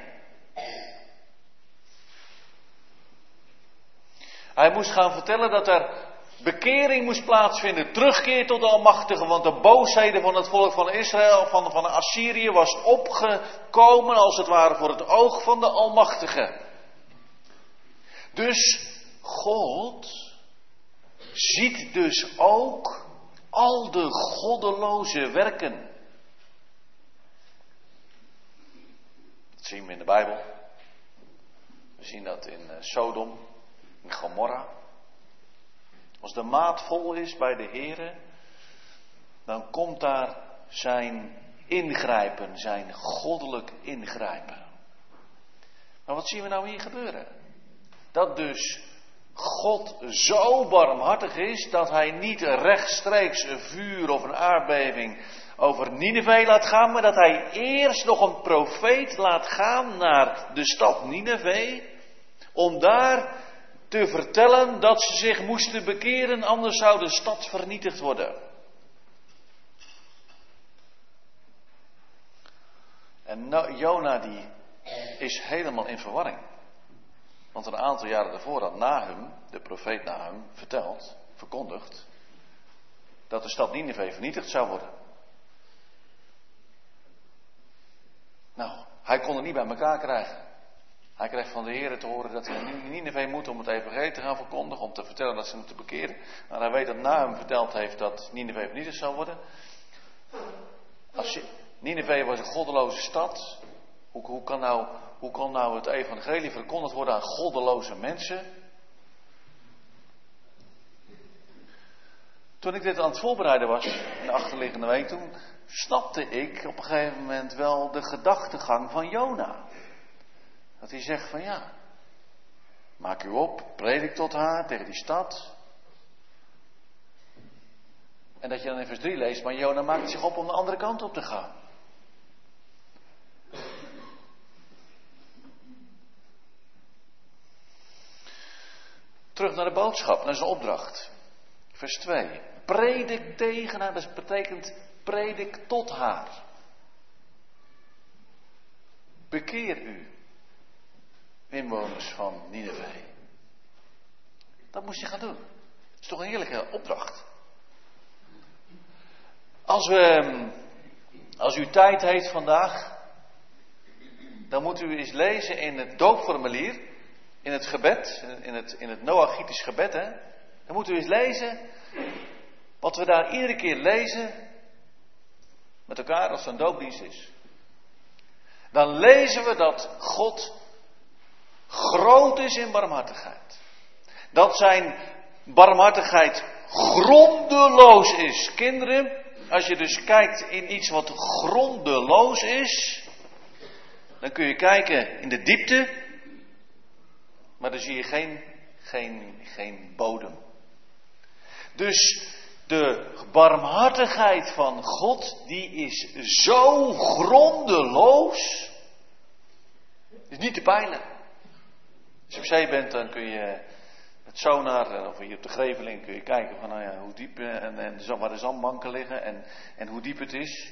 Hij moest gaan vertellen dat er bekering moest plaatsvinden, terugkeer tot de Almachtige, want de boosheden van het volk van Israël, van Assyrië, was opgekomen als het ware voor het oog van de Almachtige. Dus God ziet dus ook al de goddeloze werken. Dat zien we in de Bijbel. We zien dat in Sodom, in Gomorra. Als de maat vol is bij de Here, dan komt daar zijn ingrijpen, zijn goddelijk ingrijpen. Maar wat zien we nou hier gebeuren? Dat dus God zo barmhartig is dat hij niet rechtstreeks een vuur of een aardbeving over Nineve laat gaan, maar dat hij eerst nog een profeet laat gaan naar de stad Nineve, om daar te vertellen dat ze zich moesten bekeren, anders zou de stad vernietigd worden. En Jona die is helemaal in verwarring. Want een aantal jaren daarvoor had Nahum, de profeet Nahum, verkondigd, dat de stad Nineve vernietigd zou worden. Nou, hij kon het niet bij elkaar krijgen. Hij kreeg van de Heer te horen dat hij naar Nineve moet om het evangelie te gaan verkondigen, om te vertellen dat ze moeten bekeren. Maar hij weet dat Nahum verteld heeft dat Nineve vernietigd zou worden. Nineve was een goddeloze stad. Hoe kan nou het evangelie verkondigd worden aan goddeloze mensen? Toen ik dit aan het voorbereiden was, in de achterliggende week, toen snapte ik op een gegeven moment wel de gedachtegang van Jona. Dat hij zegt van ja, maak u op, predik tot haar, tegen die stad. En dat je dan in vers 3 leest, maar Jona maakt zich op om de andere kant op te gaan. Terug naar de boodschap, naar zijn opdracht. Vers 2. Predik tegen haar, dat betekent predik tot haar. Bekeer u, inwoners van Nineve. Dat moest je gaan doen. Dat is toch een heerlijke opdracht. Als u tijd heeft vandaag, dan moet u eens lezen in het doopformulier. In het gebed, in het Noachitisch gebed, hè. Dan moet u eens lezen wat we daar iedere keer lezen met elkaar als er een doopdienst is. Dan lezen we dat God groot is in barmhartigheid. Dat zijn barmhartigheid grondeloos is. Kinderen, als je dus kijkt in iets wat grondeloos is, dan kun je kijken in de diepte, maar dan zie je geen bodem. Dus de barmhartigheid van God, die is zo grondeloos, is niet te peilen. Als je op zee bent, dan kun je met sonar, of hier op de Greveling, kun je kijken van, nou ja, hoe diep en waar de zandbanken liggen en hoe diep het is.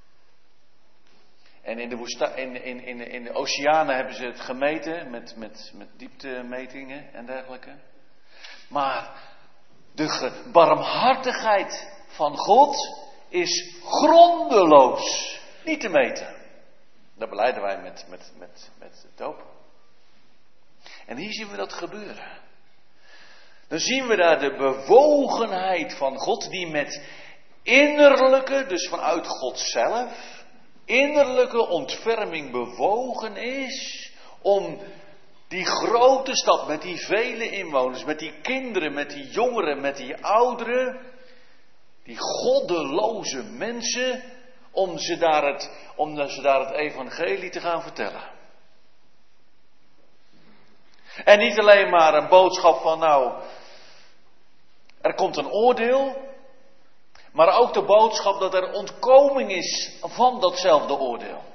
En in de oceanen hebben ze het gemeten met dieptemetingen en dergelijke. Maar de barmhartigheid van God is grondeloos, niet te meten. Dat belijden wij met doop. En hier zien we dat gebeuren. Dan zien we daar de bewogenheid van God die met innerlijke, dus vanuit God zelf, innerlijke ontferming bewogen is om die grote stad met die vele inwoners, met die kinderen, met die jongeren, met die ouderen, die goddeloze mensen, om ze daar het evangelie te gaan vertellen. En niet alleen maar een boodschap van nou, er komt een oordeel, maar ook de boodschap dat er ontkoming is van datzelfde oordeel.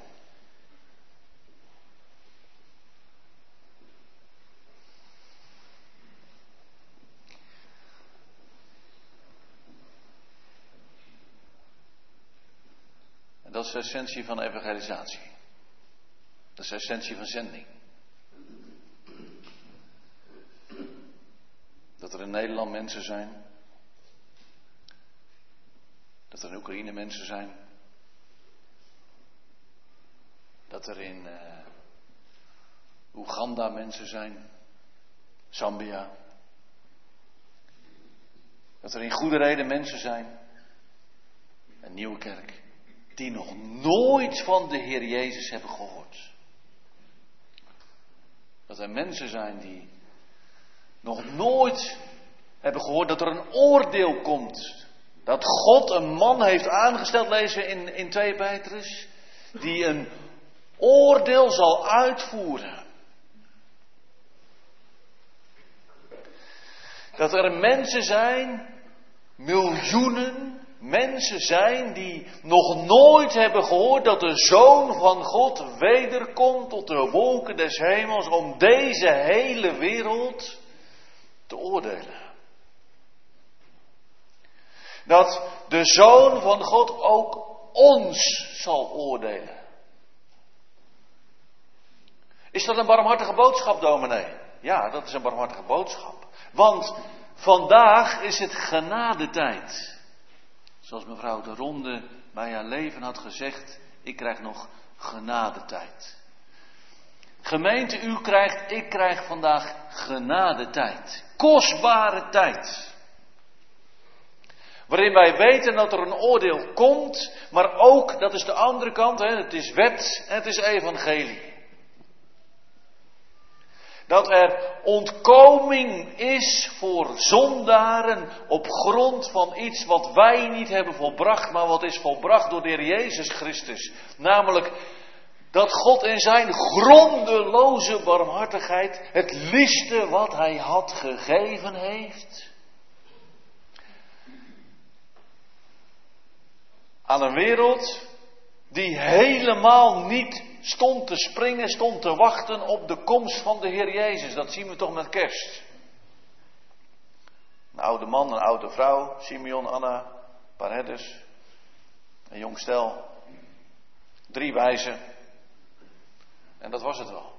En dat is de essentie van evangelisatie. Dat is de essentie van zending. Dat er in Nederland mensen zijn. Dat er in Oekraïne mensen zijn. Dat er in Oeganda mensen zijn. Zambia. Dat er in Goede Reden mensen zijn. Een nieuwe kerk. Die nog nooit van de Heer Jezus hebben gehoord. Dat er mensen zijn die nog nooit hebben gehoord dat er een oordeel komt. Dat God een man heeft aangesteld, lezen we in 2 Petrus, die een oordeel zal uitvoeren. Dat er mensen zijn, miljoenen mensen zijn die nog nooit hebben gehoord dat de Zoon van God wederkomt tot de wolken des hemels om deze hele wereld te oordelen. Dat de Zoon van God ook ons zal oordelen. Is dat een barmhartige boodschap, dominee? Ja, dat is een barmhartige boodschap. Want vandaag is het genadetijd. Zoals mevrouw de Ronde bij haar leven had gezegd, ik krijg nog genadetijd. Gemeente, ik krijg vandaag genadetijd. Kostbare tijd. Waarin wij weten dat er een oordeel komt, maar ook, dat is de andere kant, het is wet en het is evangelie. Dat er ontkoming is voor zondaren op grond van iets wat wij niet hebben volbracht, maar wat is volbracht door de Heer Jezus Christus. Namelijk dat God in zijn grondeloze barmhartigheid het liefste wat hij had gegeven heeft. Aan een wereld die helemaal niet stond te springen, stond te wachten op de komst van de Heer Jezus. Dat zien we toch met kerst. Een oude man, een oude vrouw, Simeon, Anna, een paar herders, een jong stel, 3 wijzen. En dat was het wel.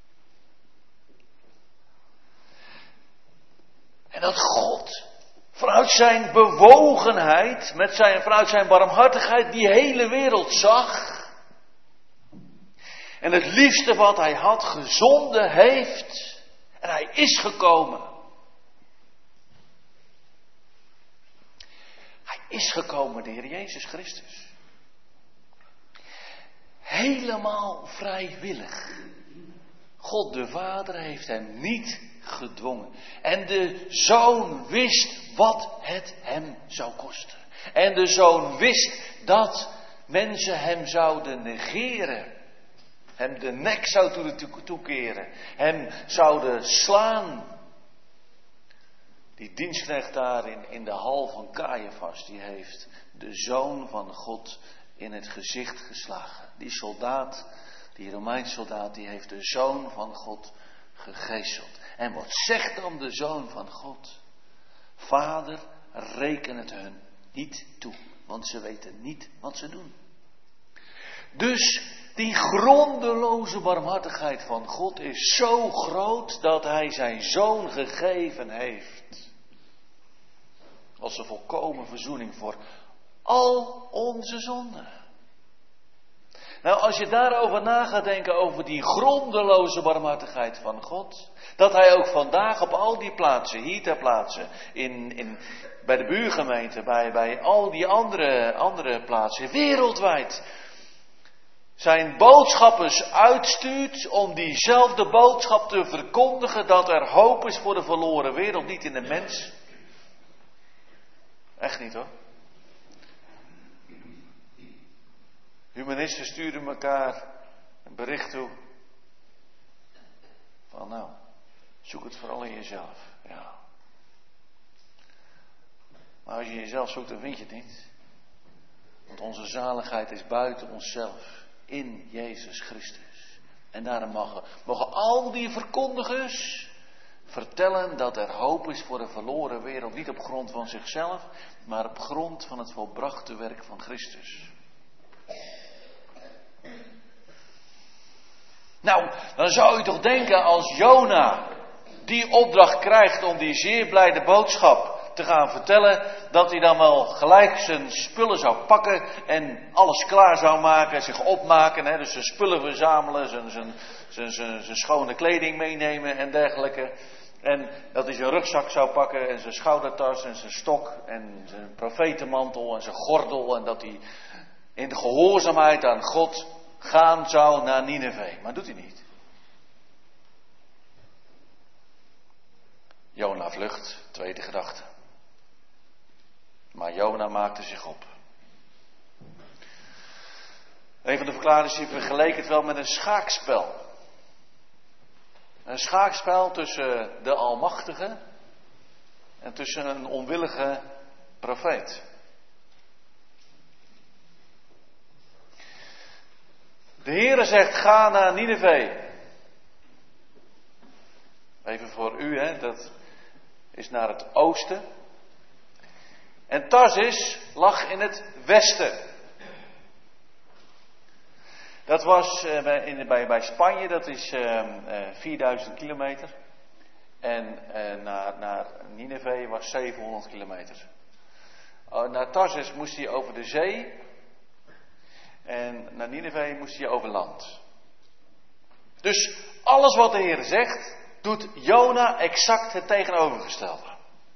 En dat God vanuit zijn bewogenheid, vanuit zijn barmhartigheid, die hele wereld zag. En het liefste wat hij had gezonden heeft. En hij is gekomen. Hij is gekomen, de Heer Jezus Christus. Helemaal vrijwillig. God de Vader heeft hem niet gedwongen. En de Zoon wist wat het hem zou kosten. En de zoon wist dat mensen hem zouden negeren. Hem de nek zouden toekeren. Hem zouden slaan. Die dienstknecht daar in de hal van Caiaphas, die heeft de zoon van God in het gezicht geslagen. Die soldaat, die Romeinse soldaat, die heeft de zoon van God gegijzeld. En wat zegt dan de zoon van God? Vader, reken het hun niet toe, want ze weten niet wat ze doen. Dus die grondeloze barmhartigheid van God is zo groot dat hij zijn zoon gegeven heeft. Als een volkomen verzoening voor al onze zonden. Nou, als je daarover na gaat denken, over die grondeloze barmhartigheid van God. Dat hij ook vandaag op al die plaatsen, hier ter plaatse, bij de buurgemeente, bij al die andere plaatsen, wereldwijd, zijn boodschappers uitstuurt om diezelfde boodschap te verkondigen, dat er hoop is voor de verloren wereld, niet in de mens. Echt niet hoor. Humanisten sturen elkaar een bericht toe. Van nou, zoek het vooral in jezelf. Ja. Maar als je jezelf zoekt, dan vind je het niet. Want onze zaligheid is buiten onszelf. In Jezus Christus. En daarom mogen al die verkondigers vertellen dat er hoop is voor de verloren wereld. Niet op grond van zichzelf, maar op grond van het volbrachte werk van Christus. Nou, dan zou je toch denken als Jona die opdracht krijgt om die zeer blijde boodschap te gaan vertellen, dat hij dan wel gelijk zijn spullen zou pakken en alles klaar zou maken, zich opmaken, hè, dus zijn spullen verzamelen, zijn schone kleding meenemen en dergelijke. En dat hij zijn rugzak zou pakken en zijn schoudertas en zijn stok en zijn profetenmantel en zijn gordel en dat hij in de gehoorzaamheid aan God gaan zou naar Nineve. Maar doet hij niet. Jona vlucht, tweede gedachte. Maar Jona maakte zich op. Een van de verklaarders die vergeleek het wel met een schaakspel. Een schaakspel tussen de Almachtige en tussen een onwillige profeet. De Heere zegt, ga naar Nineve. Even voor u, hè, dat is naar het oosten. En Tarsis lag in het westen. Dat was bij Spanje, dat is 4000 kilometer. En naar Nineve was 700 kilometer. Naar Tarsis moest hij over de zee. En naar Nineve moest hij over land. Dus alles wat de Heer zegt, doet Jona exact het tegenovergestelde.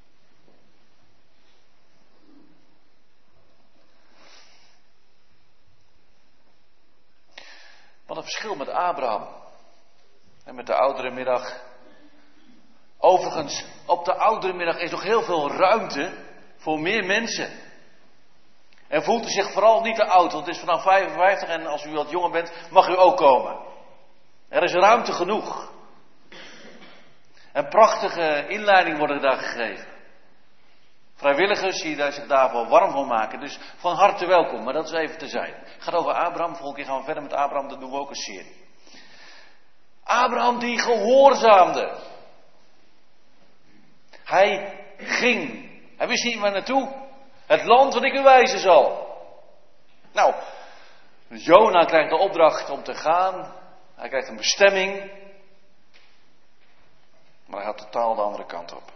Wat een verschil met Abraham. En met de oudere middag. Overigens, op de oudere middag is nog heel veel ruimte voor meer mensen. En voelt u zich vooral niet te oud, want het is vanaf 55 en als u wat jonger bent, mag u ook komen. Er is ruimte genoeg. En prachtige inleidingen worden daar gegeven. Vrijwilligers die zich daarvoor warm van maken. Dus van harte welkom, maar dat is even terzijde. Het gaat over Abraham, volgende keer gaan we verder met Abraham, dat doen we ook een serie. Abraham die gehoorzaamde. Hij ging. Hij wist niet waar naartoe. Het land wat ik u wijzen zal. Nou, Jona krijgt de opdracht om te gaan. Hij krijgt een bestemming. Maar hij gaat totaal de andere kant op.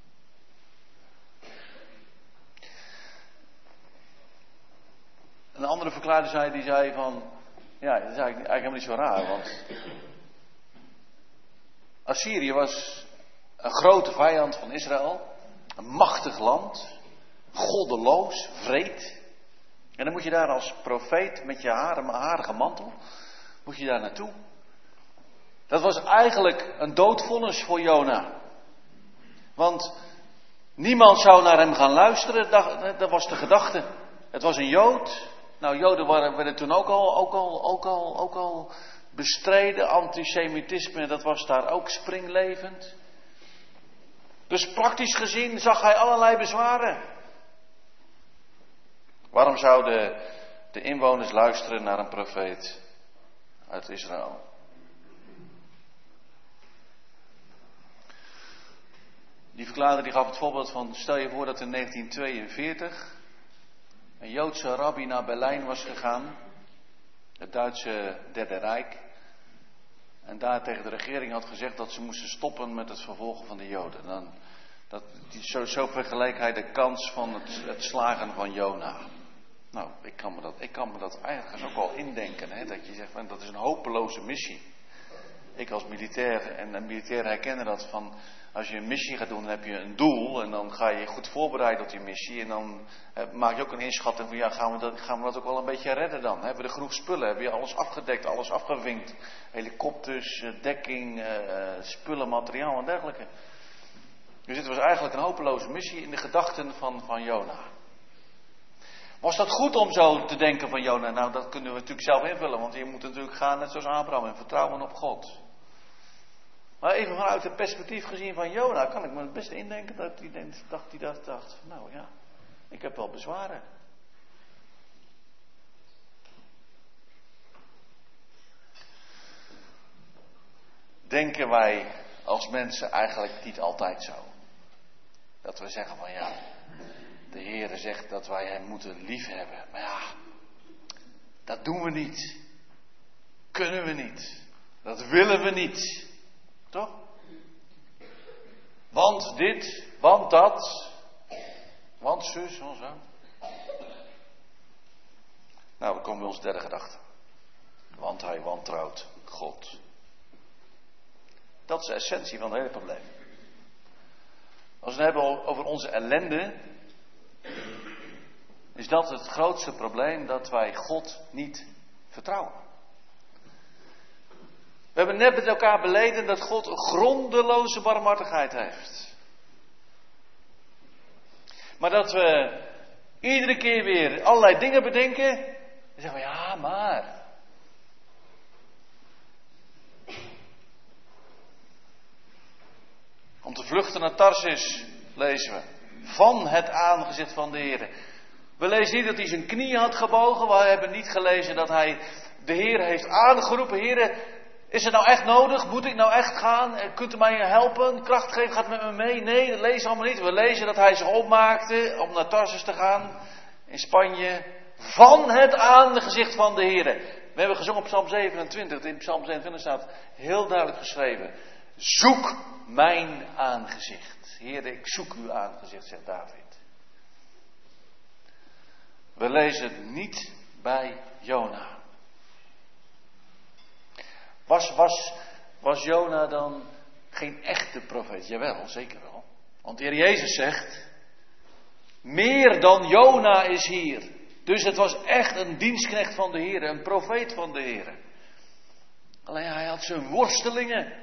Een andere verklaarder die zei van, ja, dat is eigenlijk helemaal niet zo raar, want Assyrië was een grote vijand van Israël, een machtig land, goddeloos, wreed. En dan moet je daar als profeet met je harige mantel, moet je daar naartoe. Dat was eigenlijk een doodvonnis voor Jona. Want Niemand zou naar hem gaan luisteren, dat was de gedachte. Het was een Jood. Nou, Joden werden toen ook al bestreden. Antisemitisme, dat was daar ook springlevend. Dus praktisch gezien zag hij allerlei bezwaren. Waarom zouden de inwoners luisteren naar een profeet uit Israël? Die verklaarder die gaf het voorbeeld van, stel je voor dat in 1942 een Joodse rabbi naar Berlijn was gegaan, het Duitse Derde Rijk, en daar tegen de regering had gezegd dat ze moesten stoppen met het vervolgen van de Joden. Zo vergeleek hij de kans van het slagen van Jona. Nou, ik kan me dat eigenlijk ook wel indenken, hè, dat je zegt van dat is een hopeloze missie. Ik als militair en militairen herkennen dat van, als je een missie gaat doen, dan heb je een doel en dan ga je goed voorbereiden op die missie en dan maak je ook een inschatting van ja, gaan we dat ook wel een beetje redden dan? Hebben we er genoeg spullen? Heb je alles afgedekt, alles afgevinkt? Helikopters, dekking, spullen, materiaal en dergelijke. Dus het was eigenlijk een hopeloze missie in de gedachten van Jona. Was dat goed om zo te denken van Jona? Nou, dat kunnen we natuurlijk zelf invullen, want je moet natuurlijk gaan net zoals Abraham en vertrouwen op God. Maar even vanuit het perspectief gezien van Jona kan ik me het best indenken dat hij dacht, nou ja, ik heb wel bezwaren. Denken wij als mensen eigenlijk niet altijd zo? Dat we zeggen van ja, de Heere zegt dat wij hem moeten liefhebben. Maar ja, dat doen we niet. Kunnen we niet. Dat willen we niet. Toch? Want dit, want dat, want zus, want zo. Nou, we komen bij onze derde gedachte. Want hij wantrouwt God. Dat is de essentie van het hele probleem. Als we het hebben over onze ellende, is dat het grootste probleem, dat wij God niet vertrouwen. We hebben net met elkaar beleden dat God een grondeloze barmhartigheid heeft. Maar dat we iedere keer weer allerlei dingen bedenken. En zeggen we, ja, maar. Om te vluchten naar Tarsis, lezen we. Van het aangezicht van de Heer. We lezen niet dat hij zijn knieën had gebogen. We hebben niet gelezen dat hij de Heer heeft aangeroepen. Heer, is het nou echt nodig? Moet ik nou echt gaan? Kunt u mij helpen? Kracht geven, gaat met me mee? Nee, dat lezen we allemaal niet. We lezen dat hij zich opmaakte om naar Tarsus te gaan. In Spanje. Van het aangezicht van de Heer. We hebben gezongen op Psalm 27. In Psalm 27 staat heel duidelijk geschreven. Zoek mijn aangezicht. Heer, ik zoek uw aangezicht, zegt David. We lezen het niet bij Jona. Was Jona dan geen echte profeet? Jawel, zeker wel. Want de Heer Jezus zegt, meer dan Jona is hier. Dus het was echt een dienstknecht van de Heer, een profeet van de Heer. Alleen hij had zijn worstelingen.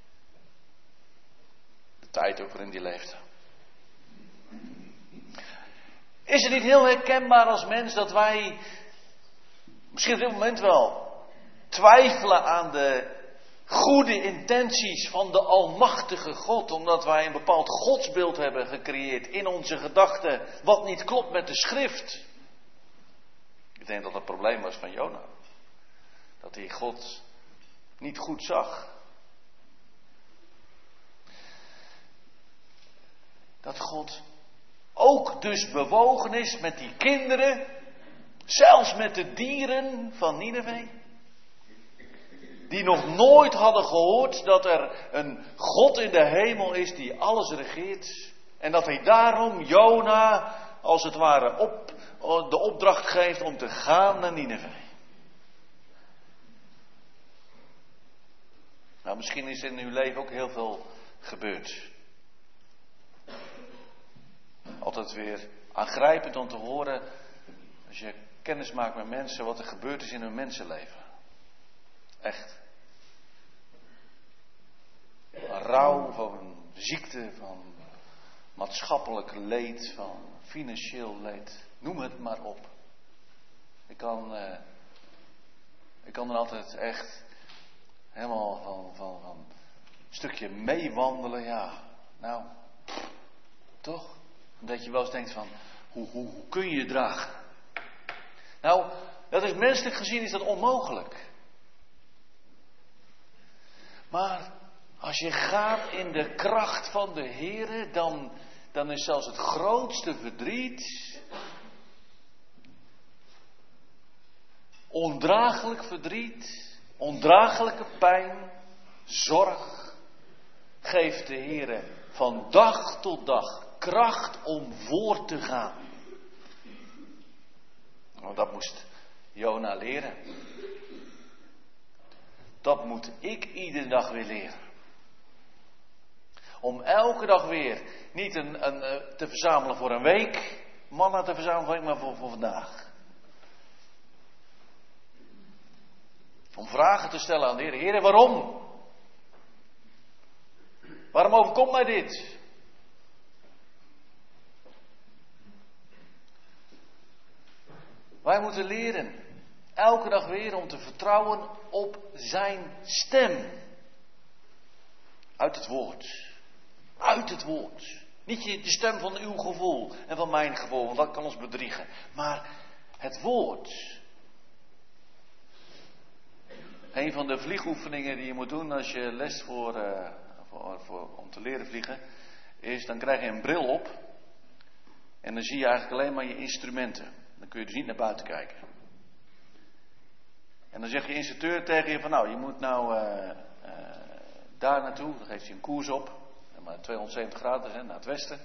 De tijd ook waarin die leefde. Is het niet heel herkenbaar als mens dat wij, misschien op dit moment wel, twijfelen aan de goede intenties van de almachtige God, omdat wij een bepaald godsbeeld hebben gecreëerd in onze gedachten, wat niet klopt met de schrift. Ik denk dat het probleem was van Jona. Dat hij God niet goed zag. Dat God ook dus bewogen is met die kinderen, zelfs met de dieren van Nineve. Die nog nooit hadden gehoord dat er een God in de hemel is die alles regeert. En dat hij daarom Jona als het ware de opdracht geeft om te gaan naar Nineve. Nou, misschien is in uw leven ook heel veel gebeurd. Altijd weer aangrijpend om te horen, als je kennis maakt met mensen, wat er gebeurd is in hun mensenleven. Echt. Een rouw van een ziekte, van maatschappelijk leed, van financieel leed. Noem het maar op. Ik kan er altijd echt helemaal van een stukje meewandelen. Ja, nou, toch? Dat je wel eens denkt van, hoe kun je het dragen? Nou, dat is menselijk gezien is dat onmogelijk. Maar als je gaat in de kracht van de Heere, dan is zelfs het grootste verdriet, ondraaglijk verdriet, ondraaglijke pijn, zorg, geeft de Heere van dag tot dag kracht om voor te gaan. Nou, dat moest Jona leren. Dat moet ik iedere dag weer leren. Om elke dag weer niet te verzamelen voor een week, manna te verzamelen, maar voor vandaag. Om vragen te stellen aan de Heer. Heer, waarom? Waarom overkomt mij dit? Wij moeten leren, elke dag weer, om te vertrouwen op zijn stem. Uit het woord. Uit het woord. Niet de stem van uw gevoel en van mijn gevoel, want dat kan ons bedriegen. Maar het woord. Een van de vliegoefeningen die je moet doen als je les om te leren vliegen, is dan krijg je een bril op. En dan zie je eigenlijk alleen maar je instrumenten. Dan kun je dus niet naar buiten kijken. En dan zegt je instructeur tegen je van nou, je moet nou daar naartoe. Dan geeft hij een koers op. Maar 270 graden naar het westen.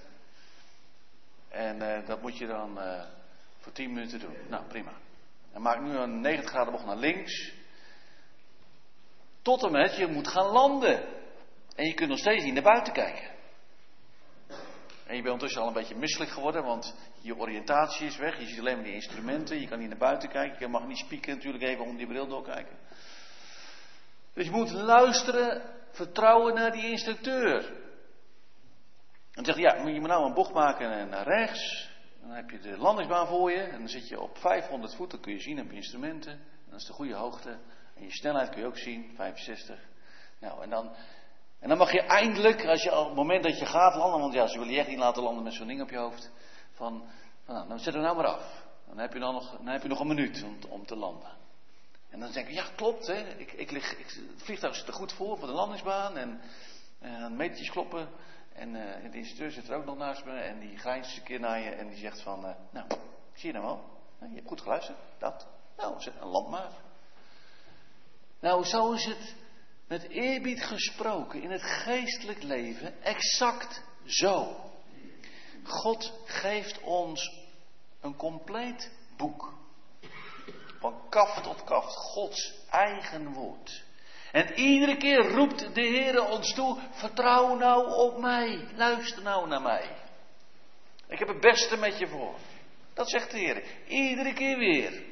En dat moet je dan voor 10 minuten doen. Nou, prima. En maak nu een 90 graden bocht naar links. Tot en met je moet gaan landen. En je kunt nog steeds niet naar buiten kijken. En je bent ondertussen al een beetje misselijk geworden, want je oriëntatie is weg. Je ziet alleen maar die instrumenten. Je kan niet naar buiten kijken. Je mag niet spieken natuurlijk even om die bril doorkijken. Dus je moet luisteren, vertrouwen naar die instructeur. En dan zegt hij, ja, je moet nou een bocht maken naar rechts. Dan heb je de landingsbaan voor je. En dan zit je op 500 voet, dat kun je zien op je instrumenten. En dat is de goede hoogte. En je snelheid kun je ook zien, 65. Nou, en dan mag je eindelijk, als je op het moment dat je gaat landen, want ja, ze willen je echt niet laten landen met zo'n ding op je hoofd. Nou, dan zet er nou maar af. Dan heb je nog een minuut om te landen. En dan denk ik, ja klopt, hè. Het vliegtuig zit er goed voor de landingsbaan. En metertjes kloppen. En de instructeur zit er ook nog naast me. En die grijnst eens een keer naar je. En die zegt van, nou, zie je nou wel? Je hebt goed geluisterd. Dat. Nou, land maar. Nou, zo is het met eerbied gesproken in het geestelijk leven exact zo. God geeft ons een compleet boek. Van kaft tot kaft, Gods eigen woord. En iedere keer roept de Heer ons toe, vertrouw nou op mij, luister nou naar mij. Ik heb het beste met je voor. Dat zegt de Heer, iedere keer weer.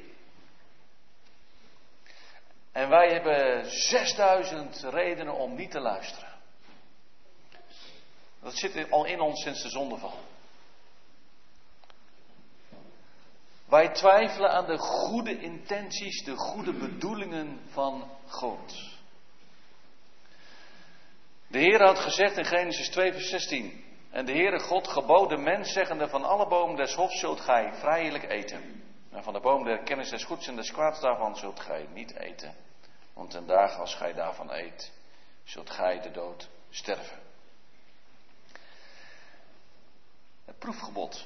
En wij hebben 6000 redenen om niet te luisteren. Dat zit al in ons sinds de zondeval. Wij twijfelen aan de goede intenties, de goede bedoelingen van God. De Heer had gezegd in Genesis 2 vers 16. En de Heere God gebood de mens zeggende, van alle bomen des hofs zult gij vrijelijk eten. En van de boom der kennis des goeds en des kwaads daarvan zult gij niet eten. Want ten dagen als gij daarvan eet, zult gij de dood sterven. Het proefgebod.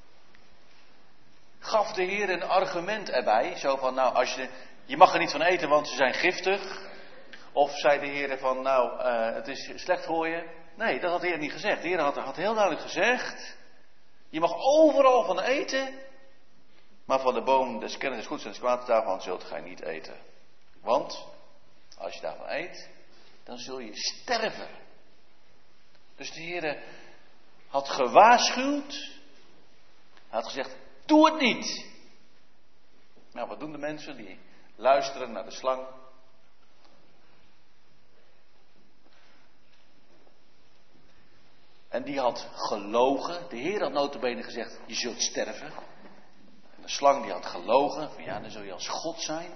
Gaf de Heer een argument erbij, zo van nou, je mag er niet van eten want ze zijn giftig. Of zei de Heer van nou, het is slecht voor je. Nee, dat had de Heer niet gezegd. De Heer had heel duidelijk gezegd, je mag overal van eten, maar van de boom des kennis des goeds en des kwaads daarvan zult gij niet eten. Want, als je daarvan eet, dan zul je sterven. Dus de Heer had gewaarschuwd, hij had gezegd, doe het niet. Nou, wat doen de mensen? Die luisteren naar de slang. En die had gelogen. De Heer had nota bene gezegd, je zult sterven. En de slang die had gelogen. Van ja, dan zul je als God zijn.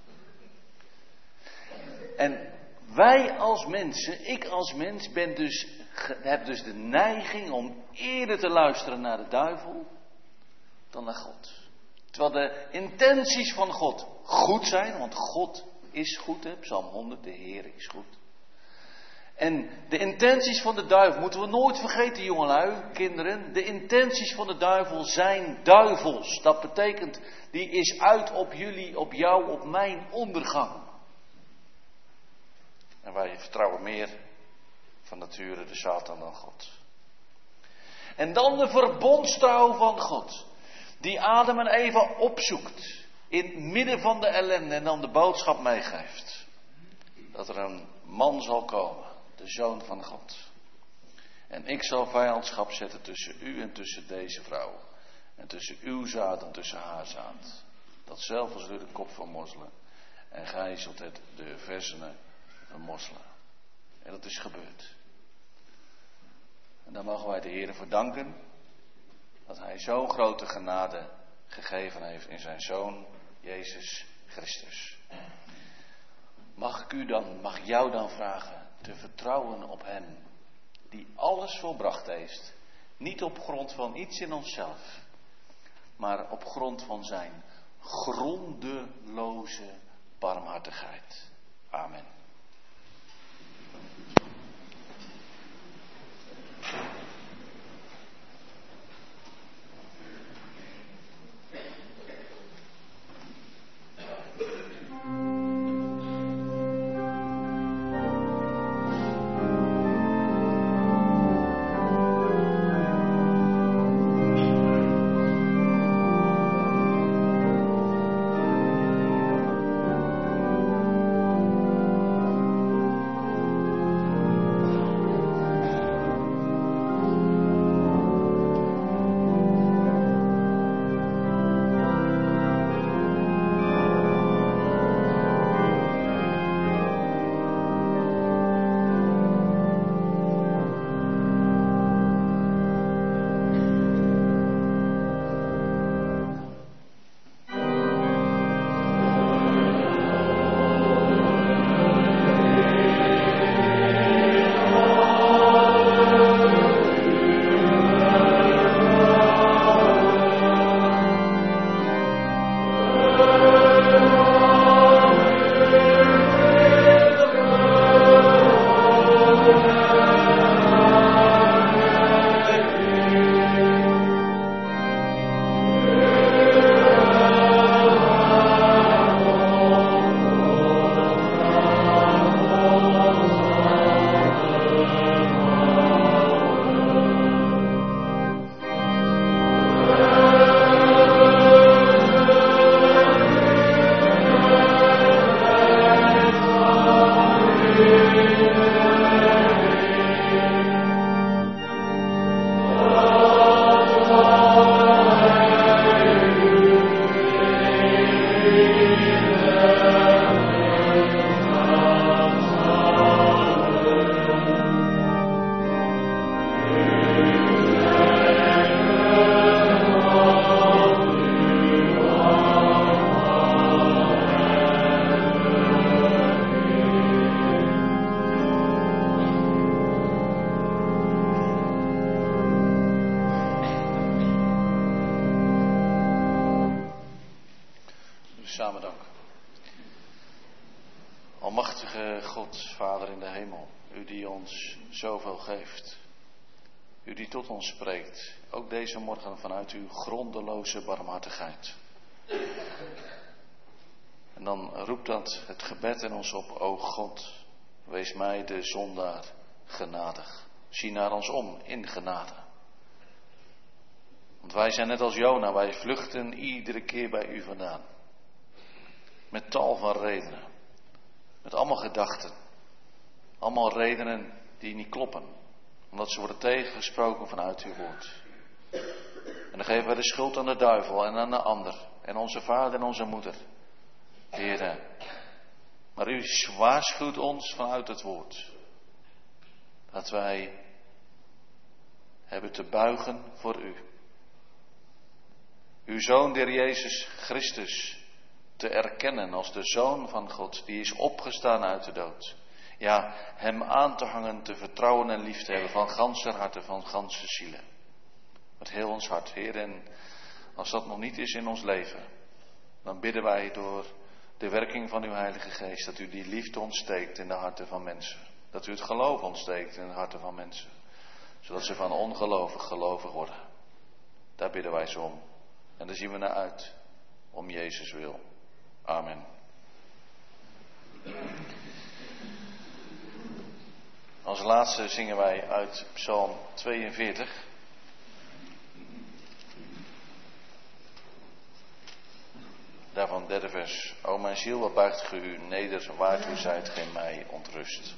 En wij als mensen, ik als mens, heb dus de neiging om eerder te luisteren naar de duivel dan naar God. Terwijl de intenties van God goed zijn, want God is goed, hè? Psalm 100, de Heer is goed. En de intenties van de duivel, moeten we nooit vergeten, jongelui, kinderen. De intenties van de duivel zijn duivels. Dat betekent, die is uit op jullie, op jou, op mijn ondergang. En wij vertrouwen meer van nature de Satan dan God. En dan de verbondstrouw van God. Die Adam en Eva opzoekt. In het midden van de ellende en dan de boodschap meegeeft. Dat er een man zal komen. De Zoon van God. En ik zal vijandschap zetten tussen u en tussen deze vrouw. En tussen uw zaad en tussen haar zaad. Dat zelf als u de kop vermorzelen. En gij zult het de versenen vermorzelen. En dat is gebeurd. En daar mogen wij de Heer voor danken. Dat hij zo'n grote genade gegeven heeft in zijn Zoon Jezus Christus. Mag jou dan vragen te vertrouwen op hem. Die alles volbracht heeft. Niet op grond van iets in onszelf. Maar op grond van zijn grondeloze barmhartigheid. Amen. Samen dank. Almachtige God, Vader in de hemel, u die ons zoveel geeft. U die tot ons spreekt, ook deze morgen vanuit uw grondeloze barmhartigheid. En dan roept dat het gebed in ons op, o God, wees mij de zondaar genadig. Zie naar ons om in genade. Want wij zijn net als Jona, wij vluchten iedere keer bij u vandaan. Met tal van redenen. Met allemaal gedachten. Allemaal redenen die niet kloppen. Omdat ze worden tegengesproken vanuit uw woord. En dan geven wij de schuld aan de duivel en aan de ander. En onze vader en onze moeder. Heere. Maar u waarschuwt ons vanuit het woord. Dat wij hebben te buigen voor u. Uw Zoon, der Jezus Christus, te erkennen als de Zoon van God, die is opgestaan uit de dood. Ja, hem aan te hangen, te vertrouwen en lief te hebben van ganser harten, van ganse zielen. Met heel ons hart, Heer, en als dat nog niet is in ons leven, dan bidden wij door de werking van uw Heilige Geest, dat u die liefde ontsteekt in de harten van mensen. Dat u het geloof ontsteekt in de harten van mensen. Zodat ze van ongelovig gelovig worden. Daar bidden wij zo om. En daar zien we naar uit. Om Jezus wil. Amen. Als laatste zingen wij uit Psalm 42. Daarvan derde vers. O mijn ziel, wat buigt ge u neder, waard u zijt geen mij ontrust.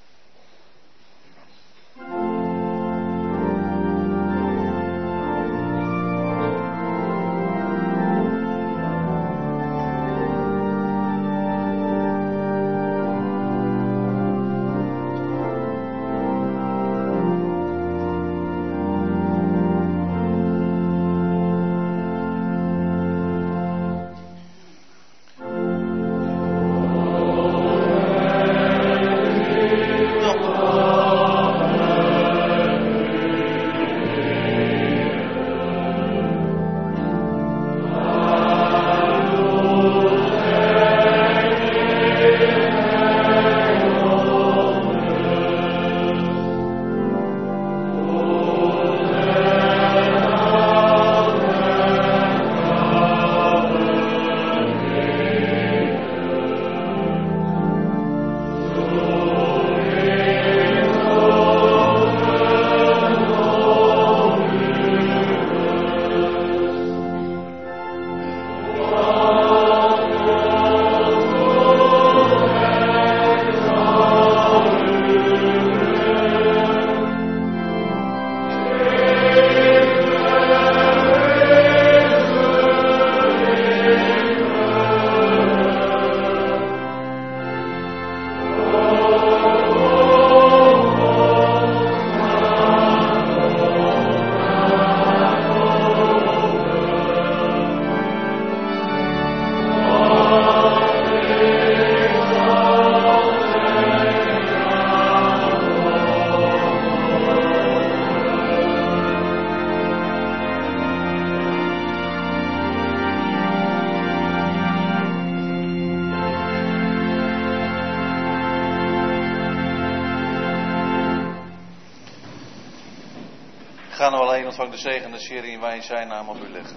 Ga nou alleen, ontvang de zegen des Heeren in wij zijn naam op u leggen.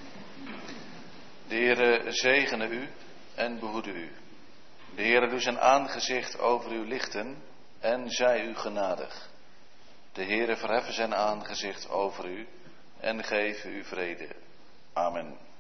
De Heere zegene u en behoede u. De Heere doet zijn aangezicht over u lichten en zij u genadig. De Heere verheffen zijn aangezicht over u en geven u vrede. Amen.